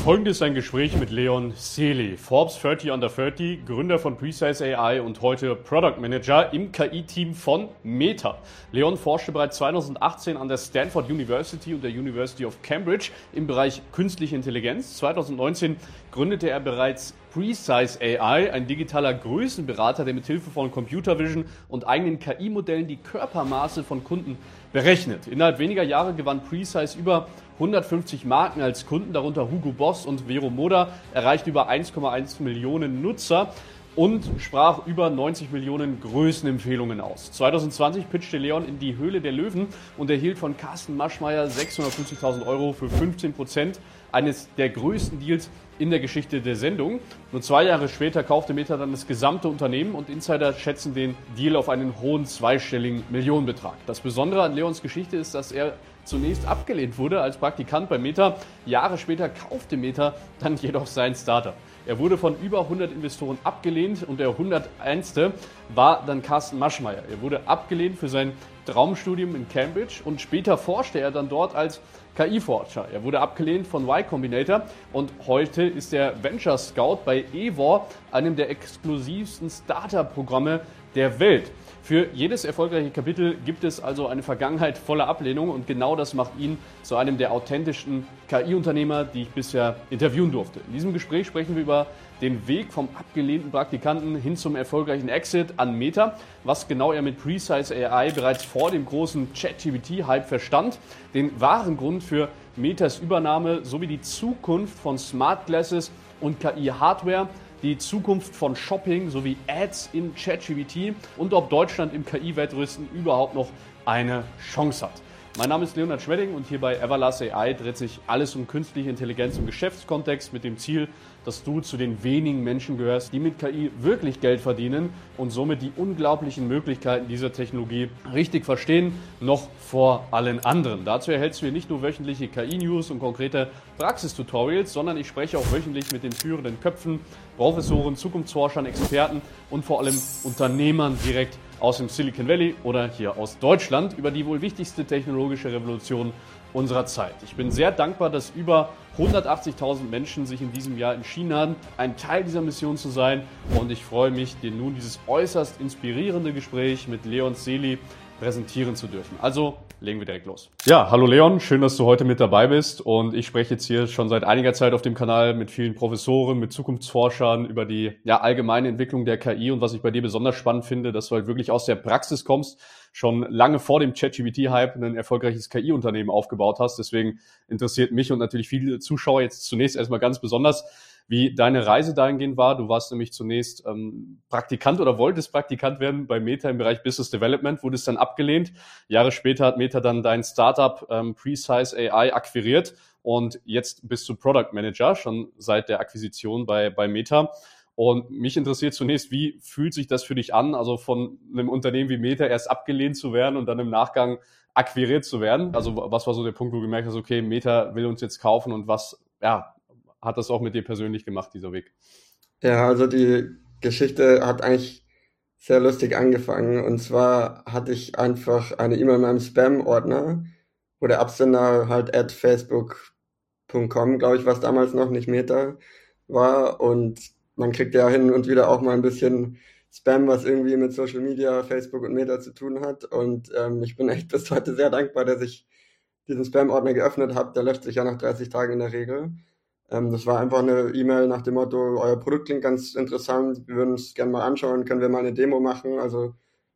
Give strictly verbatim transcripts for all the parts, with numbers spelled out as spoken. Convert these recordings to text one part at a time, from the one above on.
Folgendes ist ein Gespräch mit Leon Seely, Forbes dreißig Under dreißig, Gründer von Precise A I und heute Product Manager im K I-Team von Meta. Leon forschte bereits zweitausendachtzehn an der Stanford University und der University of Cambridge im Bereich künstliche Intelligenz. zweitausendneunzehn gründete er bereits Precise A I, ein digitaler Größenberater, der mit Hilfe von Computer Vision und eigenen K I-Modellen die Körpermaße von Kunden berechnet. Innerhalb weniger Jahre gewann Precise über hundertfünfzig Marken als Kunden, darunter Hugo Boss und Vero Moda, erreichte über eins Komma eins Millionen Nutzer und sprach über neunzig Millionen Größenempfehlungen aus. zweitausendzwanzig pitchte Leon in die Höhle der Löwen und erhielt von Carsten Maschmeyer sechshundertfünfzigtausend Euro für fünfzehn Prozent eines der größten Deals in der Geschichte der Sendung. Nur zwei Jahre später kaufte Meta dann das gesamte Unternehmen und Insider schätzen den Deal auf einen hohen zweistelligen Millionenbetrag. Das Besondere an Leons Geschichte ist, dass er zunächst abgelehnt wurde als Praktikant bei Meta. Jahre später kaufte Meta dann jedoch sein Startup. Er wurde von über hundert Investoren abgelehnt und der hunderteinste war dann Carsten Maschmeyer. Er wurde abgelehnt für sein Traumstudium in Cambridge und später forschte er dann dort als K I-Forscher. Er wurde abgelehnt von Y Combinator und heute ist er Venture Scout bei Evor, einem der exklusivsten Startup-Programme der Welt. Für jedes erfolgreiche Kapitel gibt es also eine Vergangenheit voller Ablehnung und genau das macht ihn zu einem der authentischsten K I-Unternehmer, die ich bisher interviewen durfte. In diesem Gespräch sprechen wir über den Weg vom abgelehnten Praktikanten hin zum erfolgreichen Exit an Meta, was genau er mit Precise A I bereits vor dem großen ChatGPT-Hype verstand, den wahren Grund für Metas Übernahme sowie die Zukunft von Smart Glasses und K I-Hardware, die Zukunft von Shopping sowie Ads in ChatGPT und ob Deutschland im K I-Wettrüsten überhaupt noch eine Chance hat. Mein Name ist Leonhard Schmedding und hier bei Everlast A I dreht sich alles um künstliche Intelligenz im Geschäftskontext mit dem Ziel, dass du zu den wenigen Menschen gehörst, die mit K I wirklich Geld verdienen und somit die unglaublichen Möglichkeiten dieser Technologie richtig verstehen, noch vor allen anderen. Dazu erhältst du hier nicht nur wöchentliche K I-News und konkrete Praxistutorials, sondern ich spreche auch wöchentlich mit den führenden Köpfen, Professoren, Zukunftsforschern, Experten und vor allem Unternehmern direkt aus dem Silicon Valley oder hier aus Deutschland über die wohl wichtigste technologische Revolution unserer Zeit. Ich bin sehr dankbar, dass über hundertachtzigtausend Menschen sich in diesem Jahr entschieden haben, ein Teil dieser Mission zu sein und ich freue mich, dir nun dieses äußerst inspirierende Gespräch mit Leon Seely präsentieren zu dürfen. Also legen wir direkt los. Ja, hallo Leon, schön, dass du heute mit dabei bist und ich spreche jetzt hier schon seit einiger Zeit auf dem Kanal mit vielen Professoren, mit Zukunftsforschern über die ja, allgemeine Entwicklung der K I und was ich bei dir besonders spannend finde, dass du halt wirklich aus der Praxis kommst, schon lange vor dem ChatGPT-Hype ein erfolgreiches K I-Unternehmen aufgebaut hast. Deswegen interessiert mich und natürlich viele Zuschauer jetzt zunächst erstmal ganz besonders, wie deine Reise dahingehend war. Du warst nämlich zunächst ähm, Praktikant oder wolltest Praktikant werden bei Meta im Bereich Business Development, wurdest dann abgelehnt. Jahre später hat Meta dann dein Startup ähm, Precise A I akquiriert und jetzt bist du Product Manager, schon seit der Akquisition bei, bei Meta. Und mich interessiert zunächst, wie fühlt sich das für dich an, also von einem Unternehmen wie Meta erst abgelehnt zu werden und dann im Nachgang akquiriert zu werden? Also was war so der Punkt, wo du gemerkt hast, okay, Meta will uns jetzt kaufen und was, ja, hat das auch mit dir persönlich gemacht, dieser Weg? Ja, also die Geschichte hat eigentlich sehr lustig angefangen. Und zwar hatte ich einfach eine E-Mail in meinem Spam-Ordner, wo der Absender halt at facebook punkt com, glaube ich, was damals noch nicht Meta war. Und man kriegt ja hin und wieder auch mal ein bisschen Spam, was irgendwie mit Social Media, Facebook und Meta zu tun hat. Und ähm, ich bin echt bis heute sehr dankbar, dass ich diesen Spam-Ordner geöffnet habe. Der löscht sich ja nach dreißig Tagen in der Regel. Ähm, das war einfach eine E-Mail nach dem Motto, euer Produkt klingt ganz interessant, wir würden es gerne mal anschauen, können wir mal eine Demo machen. Also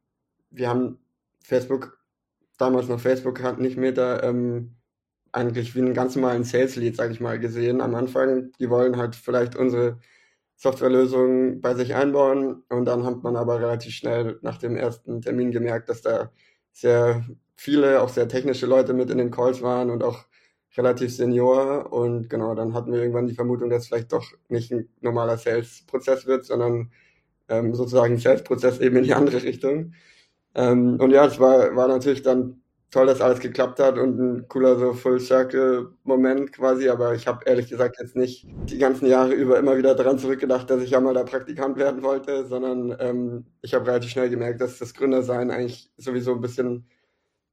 wir haben Facebook, damals noch Facebook, hat nicht Meta, ähm, eigentlich wie einen ganz normalen Sales-Lead, sage ich mal, gesehen am Anfang. Die wollen halt vielleicht unsere Softwarelösung bei sich einbauen und dann hat man aber relativ schnell nach dem ersten Termin gemerkt, dass da sehr viele, auch sehr technische Leute mit in den Calls waren und auch relativ senior und genau, dann hatten wir irgendwann die Vermutung, dass es vielleicht doch nicht ein normaler Sales-Prozess wird, sondern ähm, sozusagen ein Sales-Prozess eben in die andere Richtung. Ähm, und ja, es war, war natürlich dann toll, dass alles geklappt hat und ein cooler so Full-Circle-Moment quasi, aber ich habe ehrlich gesagt jetzt nicht die ganzen Jahre über immer wieder daran zurückgedacht, dass ich ja mal da Praktikant werden wollte, sondern ähm, ich habe relativ schnell gemerkt, dass das Gründersein eigentlich sowieso ein bisschen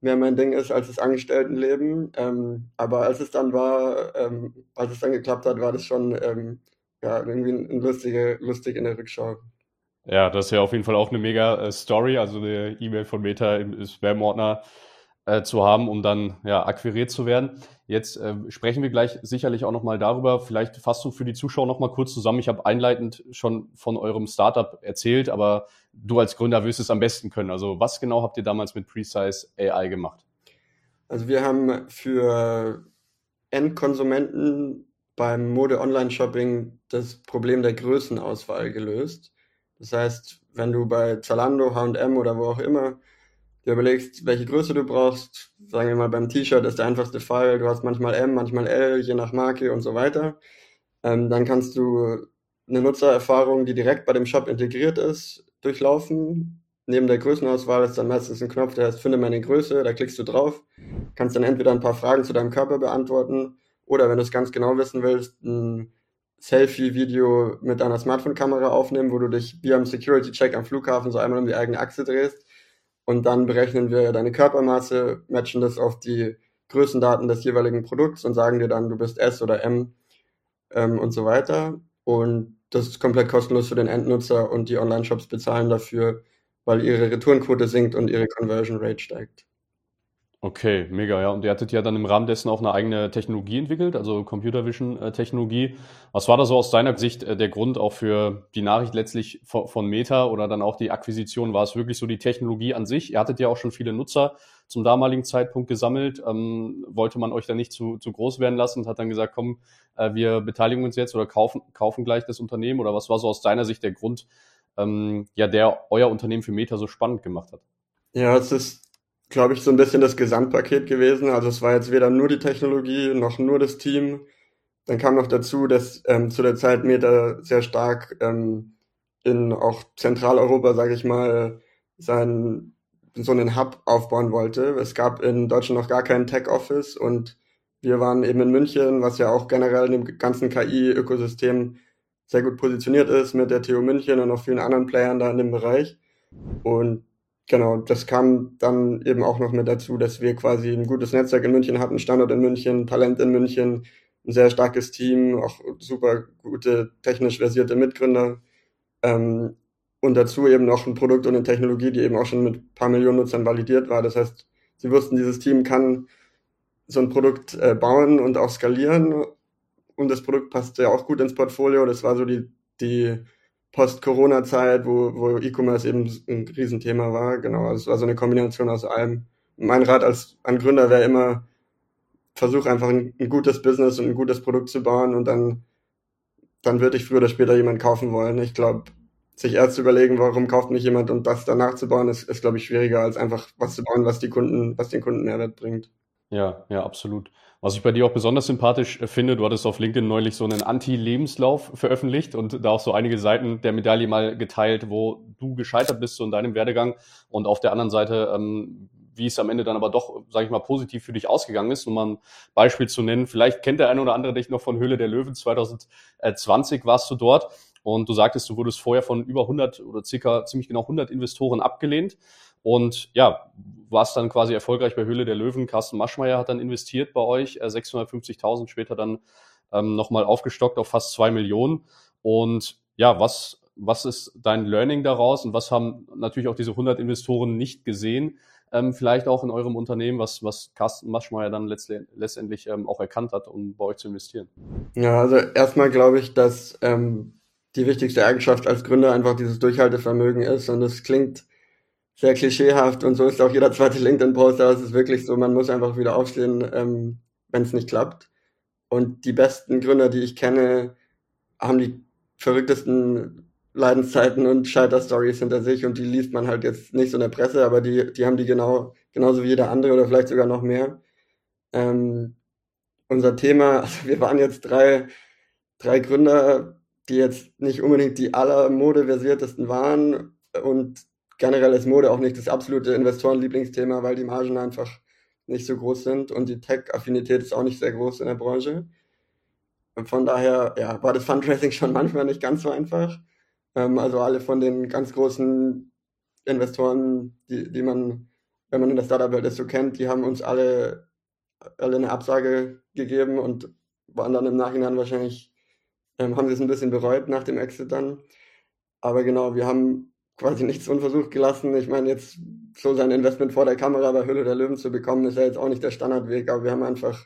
mehr mein Ding ist als das Angestelltenleben. Ähm, aber als es dann war, ähm, als es dann geklappt hat, war das schon ähm, ja, irgendwie ein, ein lustige, lustig in der Rückschau. Ja, das ist ja auf jeden Fall auch eine mega äh, Story, also eine E-Mail von Meta im Spam-Ordner äh, zu haben, um dann ja akquiriert zu werden. Jetzt äh, sprechen wir gleich sicherlich auch nochmal darüber. Vielleicht fasst du für die Zuschauer nochmal kurz zusammen. Ich habe einleitend schon von eurem Startup erzählt, aber du als Gründer wirst es am besten können. Also was genau habt ihr damals mit Precise A I gemacht? Also wir haben für Endkonsumenten beim Mode-Online-Shopping das Problem der Größenauswahl gelöst. Das heißt, wenn du bei Zalando, H und M oder wo auch immer dir überlegst, welche Größe du brauchst, sagen wir mal beim T-Shirt ist der einfachste Fall, du hast manchmal M, manchmal L, je nach Marke und so weiter, ähm, dann kannst du eine Nutzererfahrung, die direkt bei dem Shop integriert ist, durchlaufen. Neben der Größenauswahl ist dann meistens ein Knopf, der heißt Finde meine Größe, da klickst du drauf, kannst dann entweder ein paar Fragen zu deinem Körper beantworten oder wenn du es ganz genau wissen willst, ein Selfie-Video mit deiner Smartphone-Kamera aufnehmen, wo du dich wie am Security-Check am Flughafen so einmal um die eigene Achse drehst und dann berechnen wir deine Körpermaße, matchen das auf die Größendaten des jeweiligen Produkts und sagen dir dann, du bist S oder M ähm, und so weiter. Und das ist komplett kostenlos für den Endnutzer und die Online-Shops bezahlen dafür, weil ihre Retourenquote sinkt und ihre Conversion Rate steigt. Okay, mega, ja. Und ihr hattet ja dann im Rahmen dessen auch eine eigene Technologie entwickelt, also Computer Vision äh, Technologie. Was war da so aus deiner Sicht äh, der Grund auch für die Nachricht letztlich von, von Meta oder dann auch die Akquisition? War es wirklich so die Technologie an sich? Ihr hattet ja auch schon viele Nutzer zum damaligen Zeitpunkt gesammelt. Ähm, wollte man euch da nicht zu, zu groß werden lassen und hat dann gesagt, komm, äh, wir beteiligen uns jetzt oder kaufen, kaufen gleich das Unternehmen? Oder was war so aus deiner Sicht der Grund, ähm, ja, der euer Unternehmen für Meta so spannend gemacht hat? Ja, es ist, glaube ich, so ein bisschen das Gesamtpaket gewesen. Also es war jetzt weder nur die Technologie noch nur das Team. Dann kam noch dazu, dass ähm, zu der Zeit Meta sehr stark ähm, in auch Zentraleuropa, sage ich mal, sein, so einen Hub aufbauen wollte. Es gab in Deutschland noch gar kein Tech-Office und wir waren eben in München, was ja auch generell in dem ganzen K I-Ökosystem sehr gut positioniert ist, mit der T U München und noch vielen anderen Playern da in dem Bereich. Und genau, das kam dann eben auch noch mit dazu, dass wir quasi ein gutes Netzwerk in München hatten, Standort in München, Talent in München, ein sehr starkes Team, auch super gute, technisch versierte Mitgründer. Ähm, und dazu eben noch ein Produkt und eine Technologie, die eben auch schon mit ein paar Millionen Nutzern validiert war. Das heißt, sie wussten, dieses Team kann so ein Produkt äh, bauen und auch skalieren. Und das Produkt passte ja auch gut ins Portfolio. Das war so die, die Post-Corona-Zeit, wo, wo E-Commerce eben ein Riesenthema war. Genau, also es war so eine Kombination aus allem. Mein Rat als an Gründer wäre immer, versuch einfach ein, ein gutes Business und ein gutes Produkt zu bauen und dann, dann wird dich früher oder später jemand kaufen wollen. Ich glaube, sich erst zu überlegen, warum kauft mich jemand und das danach zu bauen, ist, ist glaube ich, schwieriger, als einfach was zu bauen, was die Kunden, was den Kunden Mehrwert bringt. Ja, ja, absolut. Was ich bei dir auch besonders sympathisch äh, finde, du hattest auf LinkedIn neulich so einen Anti-Lebenslauf veröffentlicht und da auch so einige Seiten der Medaille mal geteilt, wo du gescheitert bist so in deinem Werdegang und auf der anderen Seite, ähm, wie es am Ende dann aber doch, sage ich mal, positiv für dich ausgegangen ist. Um mal ein Beispiel zu nennen, vielleicht kennt der eine oder andere dich noch von Höhle der Löwen, zwanzig zwanzig warst du dort und du sagtest, du wurdest vorher von über hundert oder circa ziemlich genau hundert Investoren abgelehnt. Und ja, warst dann quasi erfolgreich bei Höhle der Löwen. Carsten Maschmeyer hat dann investiert bei euch, äh, sechshundertfünfzigtausend, später dann ähm, nochmal aufgestockt auf fast zwei Millionen. Und ja, was, was ist dein Learning daraus und was haben natürlich auch diese hundert Investoren nicht gesehen, ähm, vielleicht auch in eurem Unternehmen, was, was Carsten Maschmeyer dann letztlich, letztendlich ähm, auch erkannt hat, um bei euch zu investieren? Ja, also erstmal glaube ich, dass ähm, die wichtigste Eigenschaft als Gründer einfach dieses Durchhaltevermögen ist und es klingt sehr klischeehaft und so ist auch jeder zweite LinkedIn-Post, aber es ist wirklich so, man muss einfach wieder aufstehen, ähm, wenn es nicht klappt. Und die besten Gründer, die ich kenne, haben die verrücktesten Leidenszeiten und Scheiterstories hinter sich und die liest man halt jetzt nicht so in der Presse, aber die, die haben die genau, genauso wie jeder andere oder vielleicht sogar noch mehr. Ähm, unser Thema, also wir waren jetzt drei, drei Gründer, die jetzt nicht unbedingt die allermodeversiertesten waren und generell ist Mode auch nicht das absolute Investorenlieblingsthema, weil die Margen einfach nicht so groß sind und die Tech-Affinität ist auch nicht sehr groß in der Branche. Und von daher ja, war das Fundraising schon manchmal nicht ganz so einfach. Ähm, also alle von den ganz großen Investoren, die, die man wenn man in der Startup-Welt das so kennt, die haben uns alle, alle eine Absage gegeben und waren dann im Nachhinein wahrscheinlich, ähm, haben sie es ein bisschen bereut nach dem Exit dann. Aber genau, wir haben quasi nichts unversucht gelassen. Ich meine, jetzt so sein Investment vor der Kamera bei Höhle der Löwen zu bekommen, ist ja jetzt auch nicht der Standardweg, aber wir haben einfach,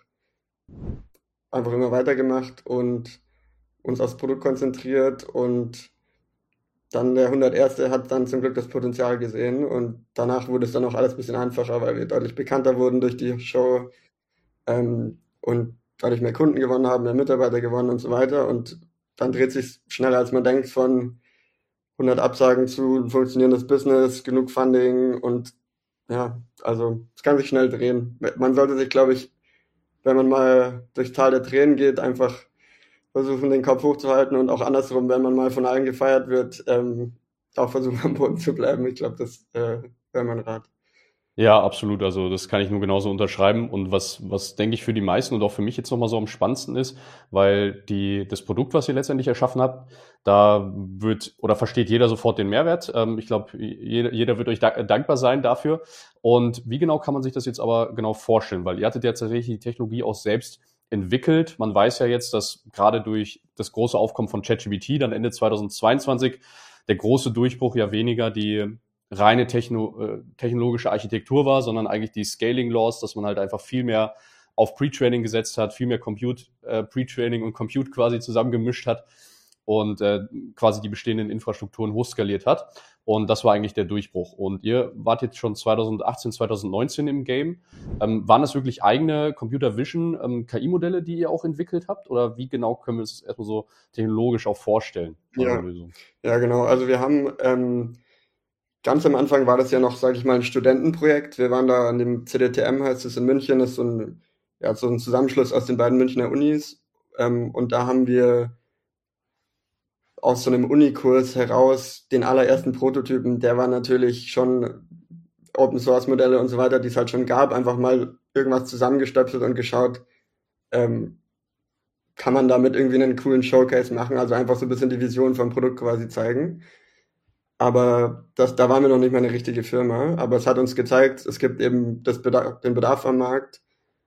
einfach immer weitergemacht und uns aufs Produkt konzentriert und dann der hunderterste hat dann zum Glück das Potenzial gesehen und danach wurde es dann auch alles ein bisschen einfacher, weil wir deutlich bekannter wurden durch die Show ähm, und dadurch mehr Kunden gewonnen haben, mehr Mitarbeiter gewonnen und so weiter. Und dann dreht sich schneller, als man denkt, von hundert Absagen zu ein funktionierendes Business, genug Funding und ja, also es kann sich schnell drehen. Man sollte sich, glaube ich, wenn man mal durchs Tal der Tränen geht, einfach versuchen, den Kopf hochzuhalten und auch andersrum, wenn man mal von allen gefeiert wird, ähm, auch versuchen, am Boden zu bleiben. Ich glaube, das äh, wäre mein Rat. Ja, absolut. Also das kann ich nur genauso unterschreiben. Und was, was denke ich für die meisten und auch für mich jetzt nochmal so am spannendsten ist, weil die, das Produkt, was ihr letztendlich erschaffen habt, da wird oder versteht jeder sofort den Mehrwert. Ähm, ich glaube, jeder, jeder wird euch da, dankbar sein dafür. Und wie genau kann man sich das jetzt aber genau vorstellen? Weil ihr hattet ja tatsächlich die Technologie auch selbst entwickelt. Man weiß ja jetzt, dass gerade durch das große Aufkommen von ChatGPT dann Ende zweitausendzweiundzwanzig der große Durchbruch ja weniger die reine Techno, äh, technologische Architektur war, sondern eigentlich die Scaling Laws, dass man halt einfach viel mehr auf Pre-Training gesetzt hat, viel mehr Compute, äh, Pre-Training und Compute quasi zusammengemischt hat und äh, quasi die bestehenden Infrastrukturen hochskaliert hat. Und das war eigentlich der Durchbruch. Und ihr wart jetzt schon zweitausendachtzehn, zweitausendneunzehn im Game. Ähm, waren das wirklich eigene Computer Vision ähm, K I-Modelle, die ihr auch entwickelt habt? Oder wie genau können wir uns das erstmal so technologisch auch vorstellen? Ja, ja, genau. Also wir haben ähm, ganz am Anfang war das ja noch, sage ich mal, ein Studentenprojekt. Wir waren da an dem C D T M, heißt es in München, das ist so ein, ja, so ein Zusammenschluss aus den beiden Münchner Unis. Ähm, und da haben wir aus so einem Unikurs heraus den allerersten Prototypen, der war natürlich schon Open Source Modelle und so weiter, die es halt schon gab, einfach mal irgendwas zusammengestöpselt und geschaut, ähm, kann man damit irgendwie einen coolen Showcase machen, also einfach so ein bisschen die Vision vom Produkt quasi zeigen. Aber das, da waren wir noch nicht mal eine richtige Firma. Aber es hat uns gezeigt, es gibt eben das Bedarf, den Bedarf am Markt.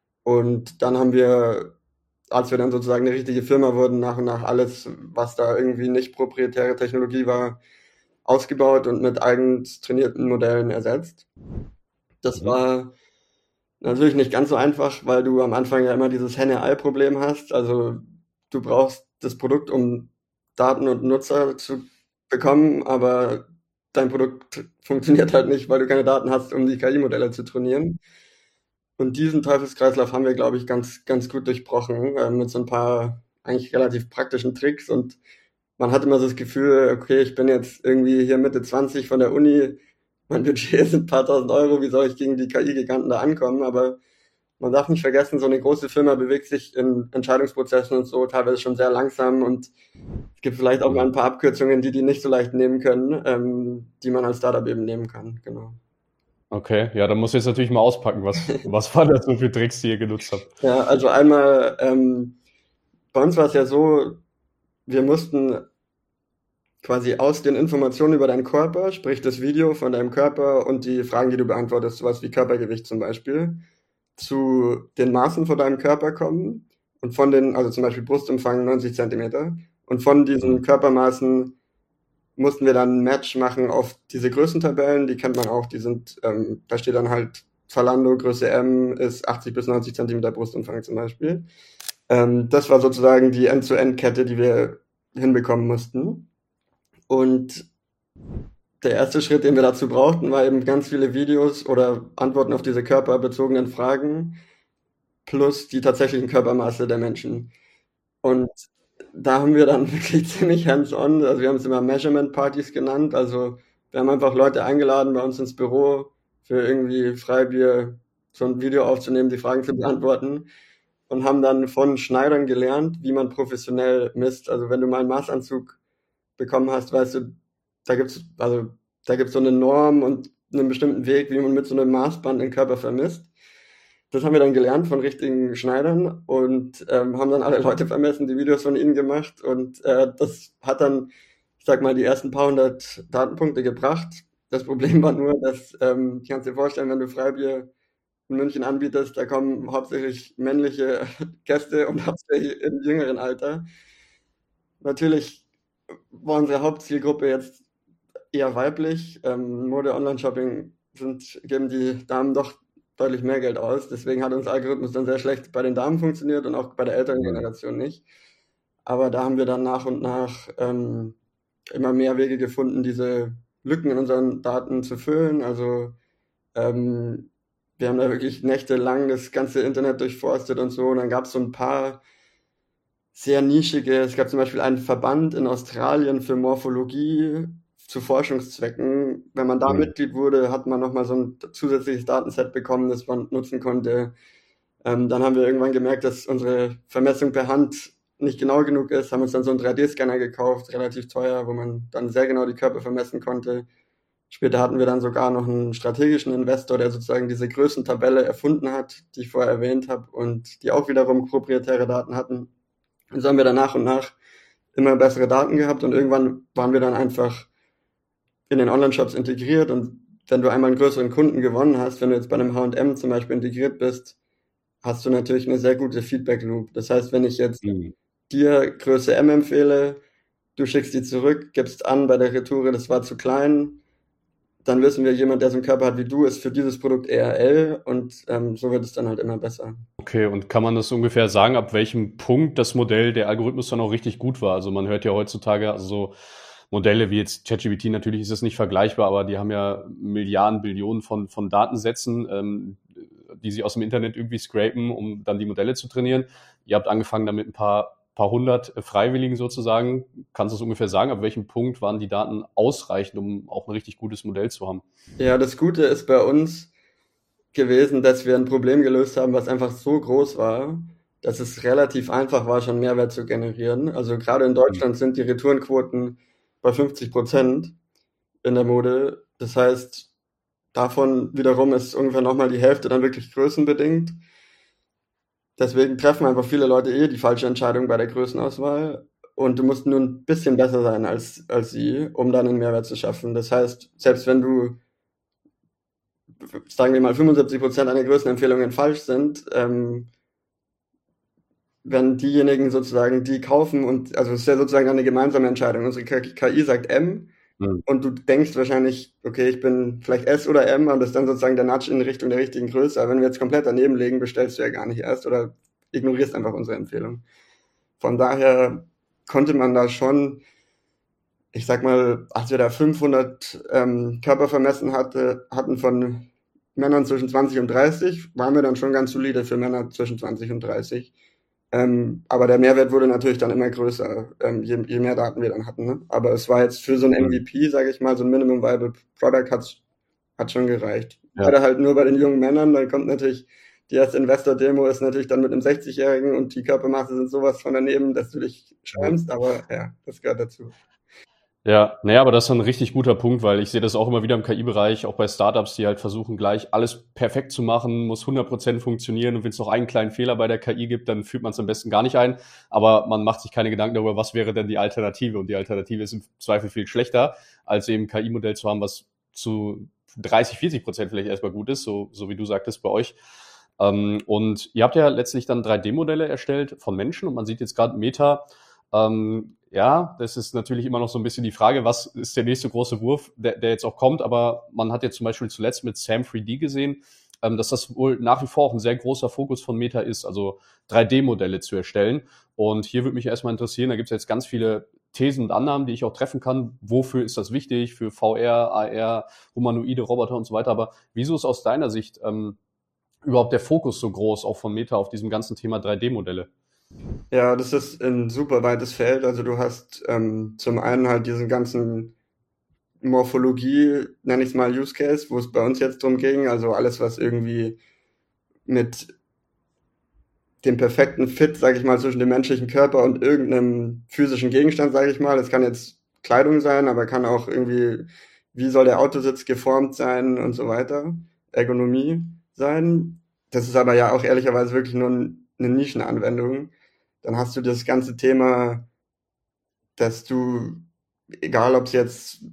Und dann haben wir, als wir dann sozusagen eine richtige Firma wurden, nach und nach alles, was da irgendwie nicht proprietäre Technologie war, ausgebaut und mit eigens trainierten Modellen ersetzt. Das Mhm. war natürlich nicht ganz so einfach, weil du am Anfang ja immer dieses Henne-Ei-Problem hast. Also du brauchst das Produkt, um Daten und Nutzer zu bekommen, aber dein Produkt funktioniert halt nicht, weil du keine Daten hast, um die K I-Modelle zu trainieren. Und diesen Teufelskreislauf haben wir, glaube ich, ganz, ganz gut durchbrochen, äh, mit so ein paar eigentlich relativ praktischen Tricks. Und man hat immer so das Gefühl, okay, ich bin jetzt irgendwie hier Mitte zwanzig von der Uni, mein Budget sind ein paar tausend Euro, wie soll ich gegen die K I-Giganten da ankommen? Aber man darf nicht vergessen, so eine große Firma bewegt sich in Entscheidungsprozessen und so teilweise schon sehr langsam und es gibt vielleicht auch mal ein paar Abkürzungen, die die nicht so leicht nehmen können, ähm, die man als Startup eben nehmen kann, genau. Okay, ja, dann musst du jetzt natürlich mal auspacken, was, was waren das so für Tricks, die ihr genutzt habt? Ja, also einmal, ähm, bei uns war es ja so, wir mussten quasi aus den Informationen über deinen Körper, sprich das Video von deinem Körper und die Fragen, die du beantwortest, sowas wie Körpergewicht zum Beispiel, zu den Maßen von deinem Körper kommen und von den, also zum Beispiel Brustumfang neunzig Zentimeter und von diesen Körpermaßen mussten wir dann ein Match machen auf diese Größentabellen, die kennt man auch, die sind, ähm, da steht dann halt Zalando, Größe M ist achtzig bis neunzig Zentimeter Brustumfang zum Beispiel. Ähm, das war sozusagen die End-zu-End-Kette, die wir hinbekommen mussten. Und der erste Schritt, den wir dazu brauchten, war eben ganz viele Videos oder Antworten auf diese körperbezogenen Fragen plus die tatsächlichen Körpermaße der Menschen. Und da haben wir dann wirklich ziemlich hands-on, also wir haben es immer Measurement-Partys genannt, also wir haben einfach Leute eingeladen bei uns ins Büro für irgendwie Freibier so ein Video aufzunehmen, die Fragen zu beantworten und haben dann von Schneidern gelernt, wie man professionell misst. Also wenn du mal einen Maßanzug bekommen hast, weißt du, da gibt's also da gibt's so eine Norm und einen bestimmten Weg, wie man mit so einem Maßband den Körper vermisst. Das haben wir dann gelernt von richtigen Schneidern und ähm, haben dann alle Leute vermessen, die Videos von ihnen gemacht und äh, das hat dann, ich sag mal, die ersten paar hundert Datenpunkte gebracht Das Problem war nur, dass, ähm, kannst dir vorstellen, wenn du Freibier in München anbietest, da kommen hauptsächlich männliche Gäste und hauptsächlich im jüngeren Alter. Natürlich war unsere Hauptzielgruppe jetzt eher weiblich. Ähm, Mode, Online-Shopping sind, geben die Damen doch deutlich mehr Geld aus. Deswegen hat unser Algorithmus dann sehr schlecht bei den Damen funktioniert und auch bei der älteren Generation nicht. Aber da haben wir dann nach und nach ähm, immer mehr Wege gefunden, diese Lücken in unseren Daten zu füllen. Also ähm, wir haben da wirklich nächtelang das ganze Internet durchforstet und so. Und dann gab es so ein paar sehr nischige, es gab zum Beispiel einen Verband in Australien für Morphologie zu Forschungszwecken. Wenn man da Mhm. Mitglied wurde, hat man nochmal so ein zusätzliches Datenset bekommen, das man nutzen konnte. Ähm, dann haben wir irgendwann gemerkt, dass unsere Vermessung per Hand nicht genau genug ist, haben uns dann so einen drei D-Scanner gekauft, relativ teuer, wo man dann sehr genau die Körper vermessen konnte. Später hatten wir dann sogar noch einen strategischen Investor, der sozusagen diese Größentabelle erfunden hat, die ich vorher erwähnt habe und die auch wiederum proprietäre Daten hatten. Und so haben wir dann nach und nach immer bessere Daten gehabt und irgendwann waren wir dann einfach in den Online-Shops integriert und wenn du einmal einen größeren Kunden gewonnen hast, wenn du jetzt bei einem H und M zum Beispiel integriert bist, hast du natürlich eine sehr gute Feedback-Loop. Das heißt, wenn ich jetzt Mhm. dir Größe M empfehle, du schickst die zurück, gibst an bei der Retoure, das war zu klein, dann wissen wir, jemand, der so einen Körper hat wie du, ist für dieses Produkt eher L und ähm, so wird es dann halt immer besser. Okay, und kann man das ungefähr sagen, ab welchem Punkt das Modell, der Algorithmus dann auch richtig gut war? Also man hört ja heutzutage, also so Modelle wie jetzt ChatGPT, natürlich ist das nicht vergleichbar, aber die haben ja Milliarden, Billionen von, von Datensätzen, ähm, die sie aus dem Internet irgendwie scrapen, um dann die Modelle zu trainieren. Ihr habt angefangen damit ein paar, paar hundert Freiwilligen sozusagen. Kannst du es ungefähr sagen, ab welchem Punkt waren die Daten ausreichend, um auch ein richtig gutes Modell zu haben? Ja, das Gute ist bei uns gewesen, dass wir ein Problem gelöst haben, was einfach so groß war, dass es relativ einfach war, schon Mehrwert zu generieren. Also gerade in Deutschland sind die Retourenquoten bei fünfzig Prozent in der Mode. Das heißt, davon wiederum ist ungefähr nochmal die Hälfte dann wirklich größenbedingt. Deswegen treffen einfach viele Leute eh die falsche Entscheidung bei der Größenauswahl. Und du musst nur ein bisschen besser sein als, als sie, um dann einen Mehrwert zu schaffen. Das heißt, selbst wenn du, sagen wir mal, fünfundsiebzig Prozent deiner Größenempfehlungen falsch sind, ähm, wenn diejenigen sozusagen die kaufen und, also es ist ja sozusagen eine gemeinsame Entscheidung. Unsere K I sagt M Mhm. und du denkst wahrscheinlich, okay, ich bin vielleicht S oder M und das ist dann sozusagen der Nudge in Richtung der richtigen Größe. Aber wenn wir jetzt komplett daneben legen, bestellst du ja gar nicht erst oder ignorierst einfach unsere Empfehlung. Von daher konnte man da schon, ich sag mal, als wir da fünfhundert ähm, Körper vermessen hatte, hatten von Männern zwischen zwanzig und dreißig, waren wir dann schon ganz solide für Männer zwischen zwanzig und dreißig. Ähm, aber der Mehrwert wurde natürlich dann immer größer, ähm, je, je mehr Daten wir dann hatten. Ne? Aber es war jetzt für so ein Mhm. M V P, sage ich mal, so ein Minimum Viable Product hat, hat schon gereicht. Ja. Leider halt nur bei den jungen Männern, dann kommt natürlich, die erste Investor-Demo ist natürlich dann mit einem sechzig-Jährigen und die Körpermaße sind sowas von daneben, dass du dich schämst, aber ja, das gehört dazu. Ja, naja, aber das ist ein richtig guter Punkt, weil ich sehe das auch immer wieder im K I-Bereich, auch bei Startups, die halt versuchen, gleich alles perfekt zu machen, muss hundert Prozent funktionieren und wenn es noch einen kleinen Fehler bei der K I gibt, dann führt man es am besten gar nicht ein, aber man macht sich keine Gedanken darüber, was wäre denn die Alternative und die Alternative ist im Zweifel viel schlechter, als eben ein K I-Modell zu haben, was zu dreißig, vierzig Prozent vielleicht erstmal gut ist, so, so wie du sagtest bei euch. Ähm, und ihr habt ja letztlich dann drei D-Modelle erstellt von Menschen und man sieht jetzt gerade Meta, ähm, ja, das ist natürlich immer noch so ein bisschen die Frage, was ist der nächste große Wurf, der, der jetzt auch kommt, aber man hat jetzt zum Beispiel zuletzt mit Sam drei D gesehen, ähm, dass das wohl nach wie vor auch ein sehr großer Fokus von Meta ist, also drei D-Modelle zu erstellen. Und hier würde mich erstmal interessieren, da gibt es jetzt ganz viele Thesen und Annahmen, die ich auch treffen kann. Wofür ist das wichtig? Für V R, A R, humanoide Roboter und so weiter. Aber wieso ist aus deiner Sicht ähm, überhaupt der Fokus so groß, auch von Meta auf diesem ganzen Thema drei D-Modelle? Ja, das ist ein super weites Feld. Also du hast ähm, zum einen halt diesen ganzen Morphologie, nenne ich es mal Use Case, wo es bei uns jetzt drum ging. Also alles, was irgendwie mit dem perfekten Fit, sage ich mal, zwischen dem menschlichen Körper und irgendeinem physischen Gegenstand, sage ich mal. Das kann jetzt Kleidung sein, aber kann auch irgendwie, wie soll der Autositz geformt sein und so weiter. Ergonomie sein. Das ist aber ja auch ehrlicherweise wirklich nur ein, eine Nischenanwendung. Dann hast du das ganze Thema, dass du, egal ob es jetzt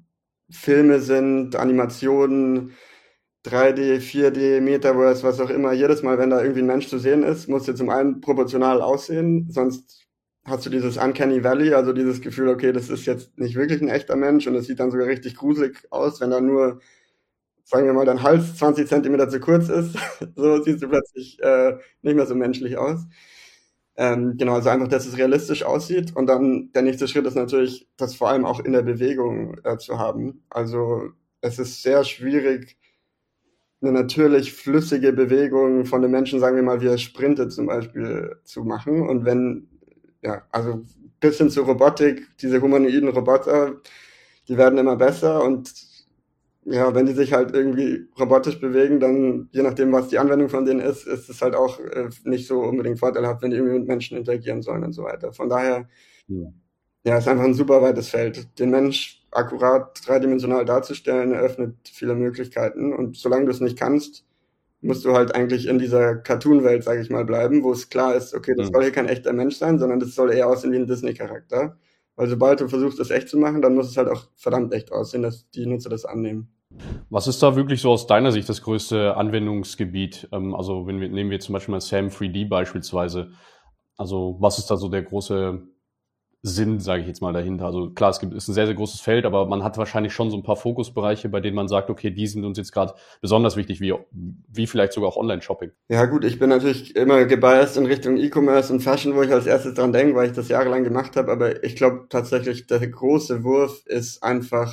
Filme sind, Animationen, drei D, vier D, Metaverse, was auch immer. Jedes Mal, wenn da irgendwie ein Mensch zu sehen ist, muss der zum einen proportional aussehen, sonst hast du dieses Uncanny Valley, also dieses Gefühl, okay, das ist jetzt nicht wirklich ein echter Mensch und es sieht dann sogar richtig gruselig aus, wenn da nur, sagen wir mal, dein Hals zwanzig Zentimeter zu kurz ist. So siehst du plötzlich äh, nicht mehr so menschlich aus. Ähm, genau, also einfach, dass es realistisch aussieht. Und dann der nächste Schritt ist natürlich, das vor allem auch in der Bewegung äh, zu haben. Also es ist sehr schwierig, eine natürlich flüssige Bewegung von einem Menschen, sagen wir mal, wie er sprintet zum Beispiel, zu machen. Und wenn, ja, also bis hin zur Robotik, diese humanoiden Roboter, die werden immer besser und ja, wenn die sich halt irgendwie robotisch bewegen, dann, je nachdem, was die Anwendung von denen ist, ist es halt auch äh, nicht so unbedingt vorteilhaft, wenn die irgendwie mit Menschen interagieren sollen und so weiter. Von daher, Ja. ja, ist einfach ein super weites Feld. Den Mensch akkurat dreidimensional darzustellen, eröffnet viele Möglichkeiten. Und solange du es nicht kannst, musst du halt eigentlich in dieser Cartoon-Welt, sage ich mal, bleiben, wo es klar ist, okay, das Mhm. soll hier kein echter Mensch sein, sondern das soll eher aussehen wie ein Disney-Charakter. Weil sobald du versuchst, das echt zu machen, dann muss es halt auch verdammt echt aussehen, dass die Nutzer das annehmen. Was ist da wirklich so aus deiner Sicht das größte Anwendungsgebiet? Ähm, also wenn wir, nehmen wir zum Beispiel mal Sam drei D beispielsweise. Also was ist da so der große Sinn, sage ich jetzt mal, dahinter? Also klar, es gibt, ist ein sehr, sehr großes Feld, aber man hat wahrscheinlich schon so ein paar Fokusbereiche, bei denen man sagt, okay, die sind uns jetzt gerade besonders wichtig, wie, wie vielleicht sogar auch Online-Shopping. Ja gut, ich bin natürlich immer gebiased in Richtung E-Commerce und Fashion, wo ich als erstes dran denke, weil ich das jahrelang gemacht habe. Aber ich glaube tatsächlich, der große Wurf ist einfach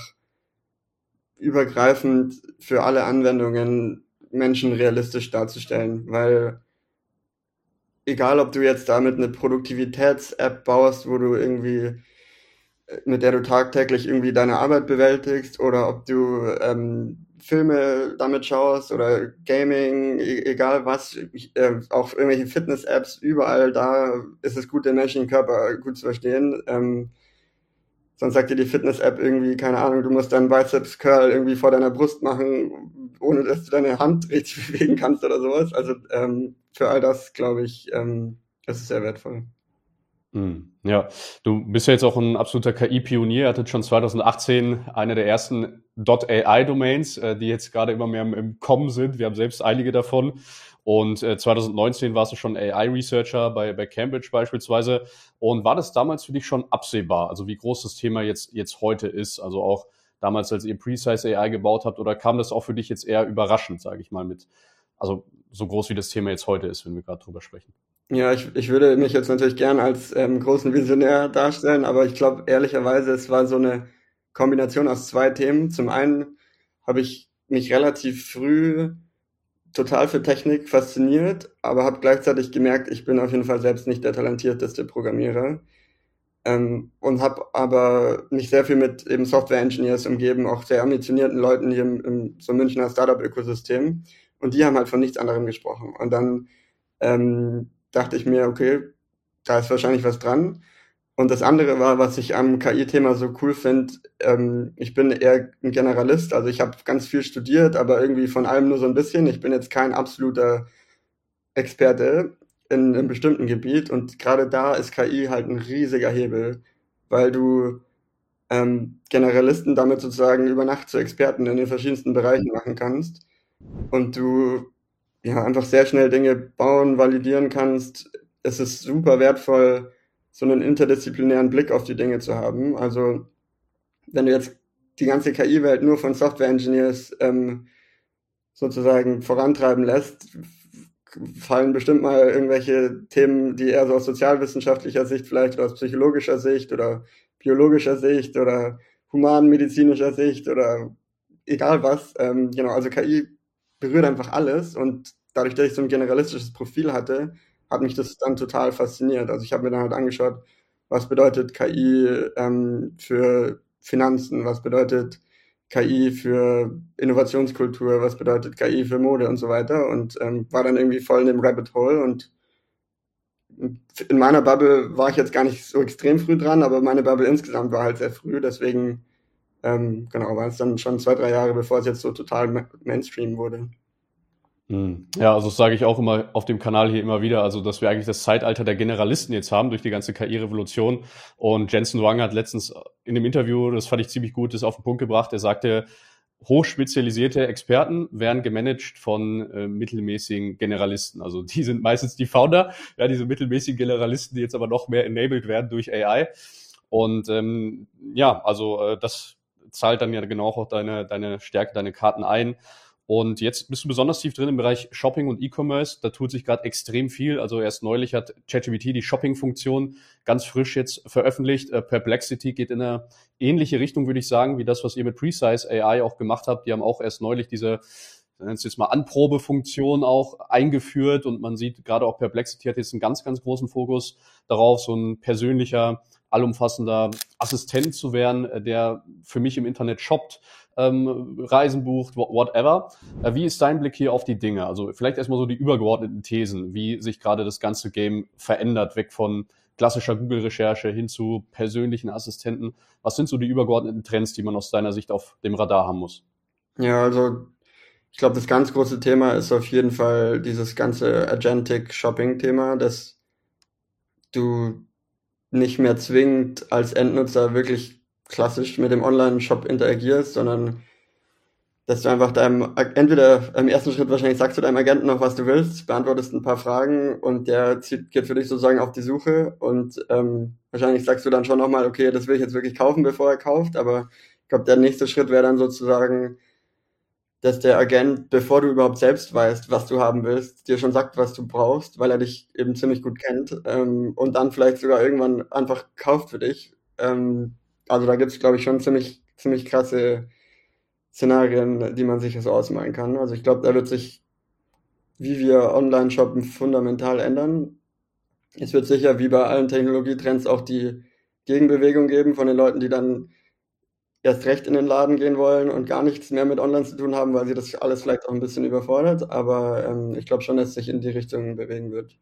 übergreifend für alle Anwendungen Menschen realistisch darzustellen. Weil egal, ob du jetzt damit eine Produktivitäts-App baust, wo du irgendwie mit der du tagtäglich irgendwie deine Arbeit bewältigst oder ob du ähm, Filme damit schaust oder Gaming, e egal was, äh, auch irgendwelche Fitness-Apps, überall da ist es gut, den menschlichen Körper gut zu verstehen. Ähm, sonst sagt dir die Fitness-App irgendwie, keine Ahnung, du musst deinen Biceps-Curl irgendwie vor deiner Brust machen, ohne dass du deine Hand richtig bewegen kannst oder sowas. Also ähm, für all das, glaube ich, ähm, ist es sehr wertvoll. Hm, ja, du bist ja jetzt auch ein absoluter K I-Pionier, hattet schon zwanzig achtzehn eine der ersten .A I-Domains, äh, die jetzt gerade immer mehr im, im Kommen sind. Wir haben selbst einige davon. Und äh, zwanzig neunzehn warst du schon A I-Researcher bei, bei Cambridge beispielsweise. Und war das damals für dich schon absehbar, also wie groß das Thema jetzt, jetzt heute ist? Also auch damals, als ihr Precise A I gebaut habt, oder kam das auch für dich jetzt eher überraschend, sage ich mal, mit, also so groß wie das Thema jetzt heute ist, wenn wir gerade drüber sprechen? Ja, ich, ich würde mich jetzt natürlich gern als ähm, großen Visionär darstellen, aber ich glaube ehrlicherweise, es war so eine Kombination aus zwei Themen. Zum einen habe ich mich relativ früh total für Technik fasziniert, aber habe gleichzeitig gemerkt, ich bin auf jeden Fall selbst nicht der talentierteste Programmierer. Ähm, und habe aber mich sehr viel mit eben Software-Engineers umgeben, auch sehr ambitionierten Leuten hier im, im so Münchner Startup-Ökosystem. Und die haben halt von nichts anderem gesprochen. Und dann ähm, dachte ich mir, okay, da ist wahrscheinlich was dran. Und das andere war, was ich am K I-Thema so cool finde, ähm, ich bin eher ein Generalist, also ich habe ganz viel studiert, aber irgendwie von allem nur so ein bisschen. Ich bin jetzt kein absoluter Experte in einem bestimmten Gebiet und gerade da ist K I halt ein riesiger Hebel, weil du ähm, Generalisten damit sozusagen über Nacht zu Experten in den verschiedensten Bereichen machen kannst und du ja einfach sehr schnell Dinge bauen, validieren kannst. Es ist super wertvoll, so einen interdisziplinären Blick auf die Dinge zu haben. Also wenn du jetzt die ganze K I-Welt nur von Software-Engineers ähm, sozusagen vorantreiben lässt, fallen bestimmt mal irgendwelche Themen, die eher so aus sozialwissenschaftlicher Sicht vielleicht oder aus psychologischer Sicht oder biologischer Sicht oder humanmedizinischer Sicht oder egal was. Ähm, genau, also K I berührt einfach alles und dadurch, dass ich so ein generalistisches Profil hatte, hat mich das dann total fasziniert. Also ich habe mir dann halt angeschaut, was bedeutet K I ähm, für Finanzen, was bedeutet K I für Innovationskultur, was bedeutet K I für Mode und so weiter und ähm, war dann irgendwie voll in dem Rabbit Hole und in meiner Bubble war ich jetzt gar nicht so extrem früh dran, aber meine Bubble insgesamt war halt sehr früh, deswegen ähm, genau, war es dann schon zwei, drei Jahre, bevor es jetzt so total ma- Mainstream wurde. Hm. Ja, also das sage ich auch immer auf dem Kanal hier immer wieder, also dass wir eigentlich das Zeitalter der Generalisten jetzt haben durch die ganze K I-Revolution. Und Jensen Huang hat letztens in dem Interview, das fand ich ziemlich gut, das auf den Punkt gebracht. Er sagte, hochspezialisierte Experten werden gemanagt von äh, mittelmäßigen Generalisten. Also die sind meistens die Founder, ja, diese mittelmäßigen Generalisten, die jetzt aber noch mehr enabled werden durch A I. Und ähm, ja, also äh, das zahlt dann ja genau auch deine, deine Stärke, deine Karten ein. Und jetzt bist du besonders tief drin im Bereich Shopping und E-Commerce. Da tut sich gerade extrem viel. Also erst neulich hat ChatGPT die Shopping-Funktion ganz frisch jetzt veröffentlicht. Äh, Perplexity geht in eine ähnliche Richtung, würde ich sagen, wie das, was ihr mit Precise A I auch gemacht habt. Die haben auch erst neulich diese, nennen es jetzt mal Anprobefunktion auch eingeführt. Und man sieht, gerade auch Perplexity hat jetzt einen ganz, ganz großen Fokus darauf, so ein persönlicher, allumfassender Assistent zu werden, der für mich im Internet shoppt, ähm, Reisen bucht, whatever. Äh, wie ist dein Blick hier auf die Dinge? Also vielleicht erstmal so die übergeordneten Thesen, wie sich gerade das ganze Game verändert, weg von klassischer Google-Recherche hin zu persönlichen Assistenten. Was sind so die übergeordneten Trends, die man aus deiner Sicht auf dem Radar haben muss? Ja, also ich glaube, das ganz große Thema ist auf jeden Fall dieses ganze Agentic Shopping-Thema, dass du nicht mehr zwingend als Endnutzer wirklich klassisch mit dem Online-Shop interagierst, sondern dass du einfach deinem, entweder im ersten Schritt wahrscheinlich sagst du deinem Agenten noch, was du willst, beantwortest ein paar Fragen und der zieht, geht für dich sozusagen auf die Suche und ähm, wahrscheinlich sagst du dann schon nochmal, okay, das will ich jetzt wirklich kaufen, bevor er kauft, aber ich glaube, der nächste Schritt wäre dann sozusagen, dass der Agent, bevor du überhaupt selbst weißt, was du haben willst, dir schon sagt, was du brauchst, weil er dich eben ziemlich gut kennt ähm, und dann vielleicht sogar irgendwann einfach kauft für dich. Ähm, also da gibt's, glaube ich, schon ziemlich, ziemlich krasse Szenarien, die man sich so ausmalen kann. Also ich glaube, da wird sich, wie wir online shoppen, fundamental ändern. Es wird sicher, wie bei allen Technologietrends, auch die Gegenbewegung geben von den Leuten, die dann erst recht in den Laden gehen wollen und gar nichts mehr mit Online zu tun haben, weil sie das alles vielleicht auch ein bisschen überfordert. Aber ähm, ich glaube schon, dass es sich in die Richtung bewegen wird.